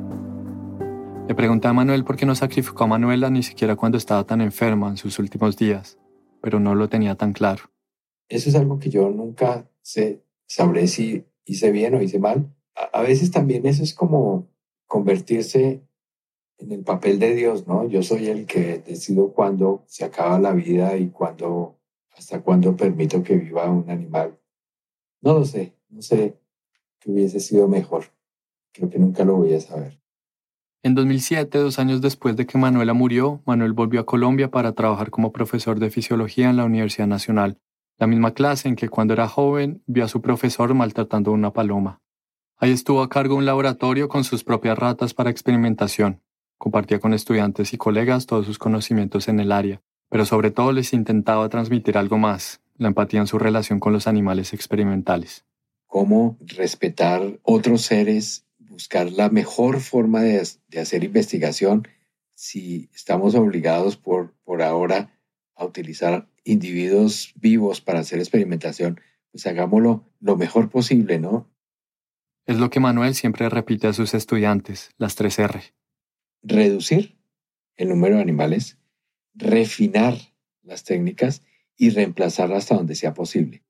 Le pregunté a Manuel por qué no sacrificó a Manuela ni siquiera cuando estaba tan enferma en sus últimos días, pero no lo tenía tan claro. Eso es algo que yo nunca sé, sabré si hice bien o hice mal. A, a veces también eso es como convertirse en el papel de Dios, ¿no? Yo soy el que decido cuándo se acaba la vida y cuándo, hasta cuándo permito que viva un animal. No lo sé, no sé qué hubiese sido mejor. Creo que nunca lo voy a saber. En dos mil siete, dos años después de que Manuela murió, Manuel volvió a Colombia para trabajar como profesor de fisiología en la Universidad Nacional, la misma clase en que cuando era joven vio a su profesor maltratando a una paloma. Ahí estuvo a cargo de un laboratorio con sus propias ratas para experimentación. Compartía con estudiantes y colegas todos sus conocimientos en el área, pero sobre todo les intentaba transmitir algo más, la empatía en su relación con los animales experimentales. Cómo respetar otros seres, buscar la mejor forma de, de hacer investigación si estamos obligados por, por ahora a utilizar individuos vivos para hacer experimentación, pues hagámoslo lo mejor posible, ¿no? Es lo que Manuel siempre repite a sus estudiantes, las tres erre. Reducir el número de animales, refinar las técnicas y reemplazar hasta donde sea posible.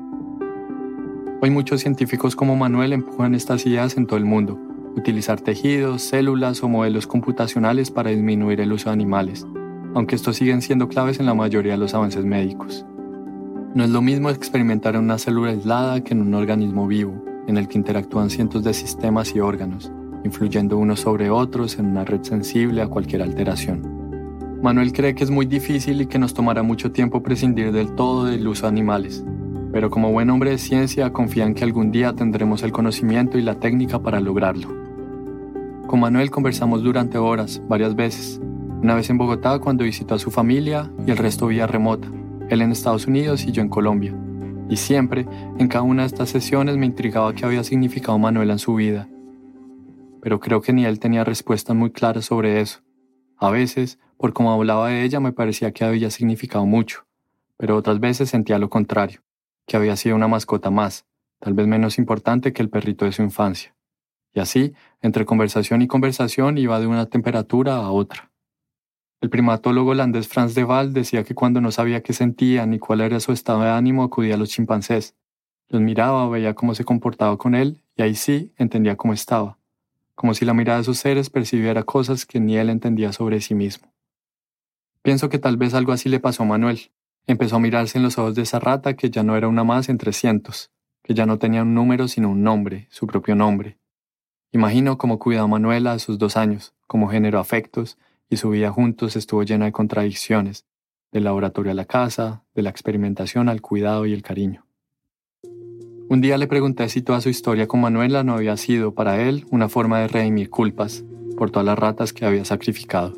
Hoy muchos científicos como Manuel empujan estas ideas en todo el mundo. Utilizar tejidos, células o modelos computacionales para disminuir el uso de animales, aunque estos siguen siendo claves en la mayoría de los avances médicos. No es lo mismo experimentar en una célula aislada que en un organismo vivo, en el que interactúan cientos de sistemas y órganos, influyendo unos sobre otros en una red sensible a cualquier alteración. Manuel cree que es muy difícil y que nos tomará mucho tiempo prescindir del todo del uso de animales, pero como buen hombre de ciencia confía en que algún día tendremos el conocimiento y la técnica para lograrlo. Con Manuel conversamos durante horas, varias veces, una vez en Bogotá cuando visitó a su familia y el resto vía remota, él en Estados Unidos y yo en Colombia. Y siempre, en cada una de estas sesiones me intrigaba qué había significado Manuela en su vida. Pero creo que ni él tenía respuestas muy claras sobre eso. A veces, por cómo hablaba de ella, me parecía que había significado mucho, pero otras veces sentía lo contrario, que había sido una mascota más, tal vez menos importante que el perrito de su infancia. Y así, entre conversación y conversación, iba de una temperatura a otra. El primatólogo holandés Frans de Waal decía que cuando no sabía qué sentía ni cuál era su estado de ánimo, acudía a los chimpancés. Los miraba, veía cómo se comportaba con él, y ahí sí entendía cómo estaba. Como si la mirada de esos seres percibiera cosas que ni él entendía sobre sí mismo. Pienso que tal vez algo así le pasó a Manuel. Empezó a mirarse en los ojos de esa rata que ya no era una más entre cientos, que ya no tenía un número sino un nombre, su propio nombre. Imagino cómo cuidó a Manuela a sus dos años, cómo generó afectos, y su vida juntos estuvo llena de contradicciones, del laboratorio a la casa, de la experimentación al cuidado y el cariño. Un día le pregunté si toda su historia con Manuela no había sido para él una forma de redimir culpas por todas las ratas que había sacrificado.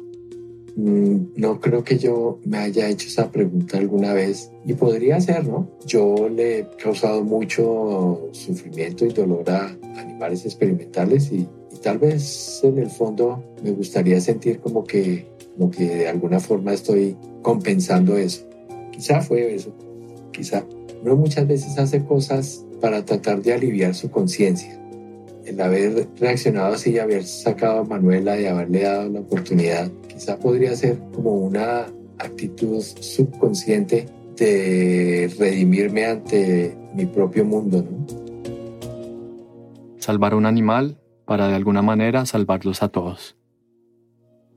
No creo que yo me haya hecho esa pregunta alguna vez, y podría ser, ¿no? Yo le he causado mucho sufrimiento y dolor a animales experimentales y, y tal vez en el fondo me gustaría sentir como que, como que de alguna forma estoy compensando eso. Quizá fue eso, quizá. Uno muchas veces hace cosas para tratar de aliviar su conciencia. El haber reaccionado así y haber sacado a Manuela y haberle dado la oportunidad, quizá podría ser como una actitud subconsciente de redimirme ante mi propio mundo, ¿no? Salvar a un animal para de alguna manera salvarlos a todos.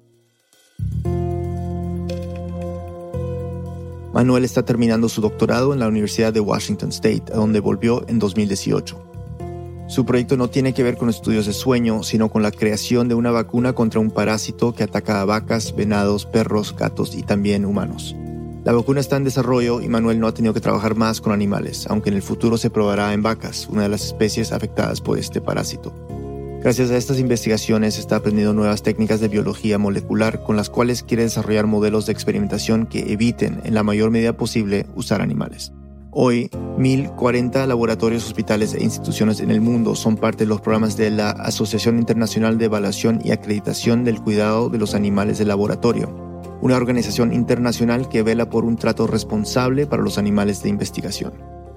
Manuel está terminando su doctorado en la Universidad de Washington State, a donde volvió en dos mil dieciocho. Su proyecto no tiene que ver con estudios de sueño, sino con la creación de una vacuna contra un parásito que ataca a vacas, venados, perros, gatos y también humanos. La vacuna está en desarrollo y Manuel no ha tenido que trabajar más con animales, aunque en el futuro se probará en vacas, una de las especies afectadas por este parásito. Gracias a estas investigaciones está aprendiendo nuevas técnicas de biología molecular con las cuales quiere desarrollar modelos de experimentación que eviten, en la mayor medida posible, usar animales. Hoy, mil cuarenta laboratorios, hospitales e instituciones en el mundo son parte de los programas de la Asociación Internacional de Evaluación y Acreditación del Cuidado de los Animales de Laboratorio, una organización internacional que vela por un trato responsable para los animales de investigación.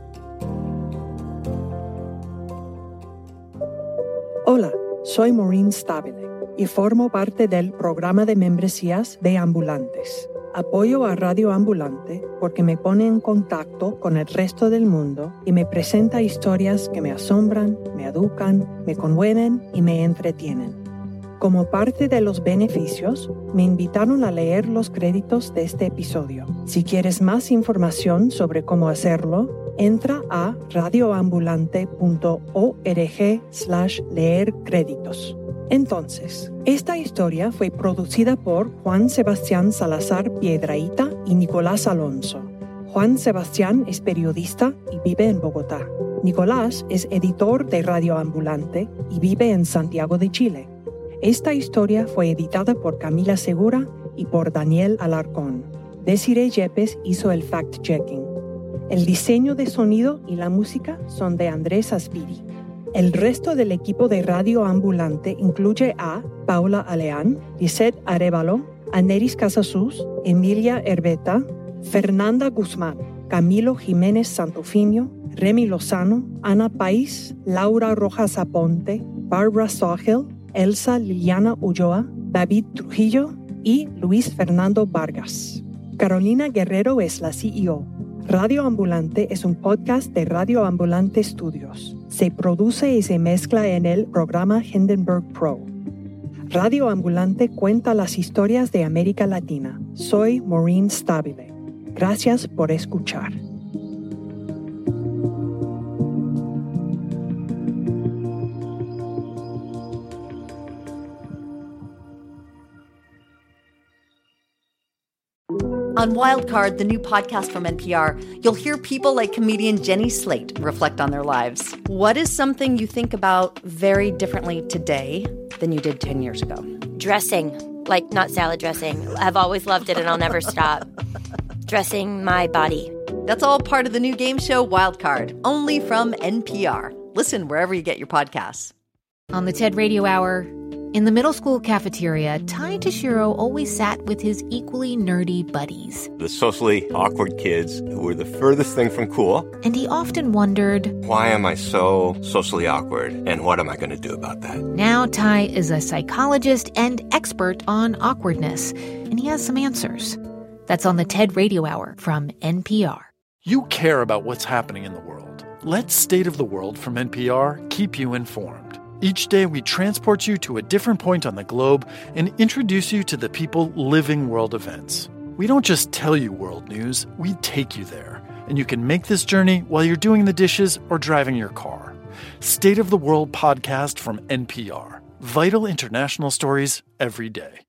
Hola, soy Maureen Stabile y formo parte del programa de membresías de Ambulantes. Apoyo a Radio Ambulante porque me pone en contacto con el resto del mundo y me presenta historias que me asombran, me educan, me conmueven y me entretienen. Como parte de los beneficios, me invitaron a leer los créditos de este episodio. Si quieres más información sobre cómo hacerlo, entra a radioambulante.org slash leer créditos. Entonces, esta historia fue producida por Juan Sebastián Salazar Piedrahita y Nicolás Alonso. Juan Sebastián es periodista y vive en Bogotá. Nicolás es editor de Radio Ambulante y vive en Santiago de Chile. Esta historia fue editada por Camila Segura y por Daniel Alarcón. Desiree Yepes hizo el fact-checking. El diseño de sonido y la música son de Andrés Aspiri. El resto del equipo de Radio Ambulante incluye a Paula Aleán, Lisette Arévalo, Aneris Casasus, Emilia Herbeta, Fernanda Guzmán, Camilo Jiménez Santofimio, Remy Lozano, Ana País, Laura Rojas Aponte, Barbara Sawhill, Elsa Liliana Ulloa, David Trujillo y Luis Fernando Vargas. Carolina Guerrero es la C E O. Radio Ambulante es un podcast de Radio Ambulante Studios. Se produce y se mezcla en el programa Hindenburg Pro. Radio Ambulante cuenta las historias de América Latina. Soy Maureen Stabile. Gracias por escuchar. On Wildcard, the new podcast from N P R, you'll hear people like comedian Jenny Slate reflect on their lives. What is something you think about very differently today than you did ten years ago? Dressing, like not salad dressing. I've always loved it and I'll never stop. Dressing my body. That's all part of the new game show Wildcard, only from N P R. Listen wherever you get your podcasts. On the TED Radio Hour, in the middle school cafeteria, Tai Tashiro always sat with his equally nerdy buddies. The socially awkward kids who were the furthest thing from cool. And he often wondered, why am I so socially awkward, and what am I going to do about that? Now Tai is a psychologist and expert on awkwardness, and he has some answers. That's on the TED Radio Hour from N P R. You care about what's happening in the world. Let State of the World from N P R keep you informed. Each day, we transport you to a different point on the globe and introduce you to the people living world events. We don't just tell you world news, we take you there. And you can make this journey while you're doing the dishes or driving your car. State of the World podcast from N P R. Vital international stories every day.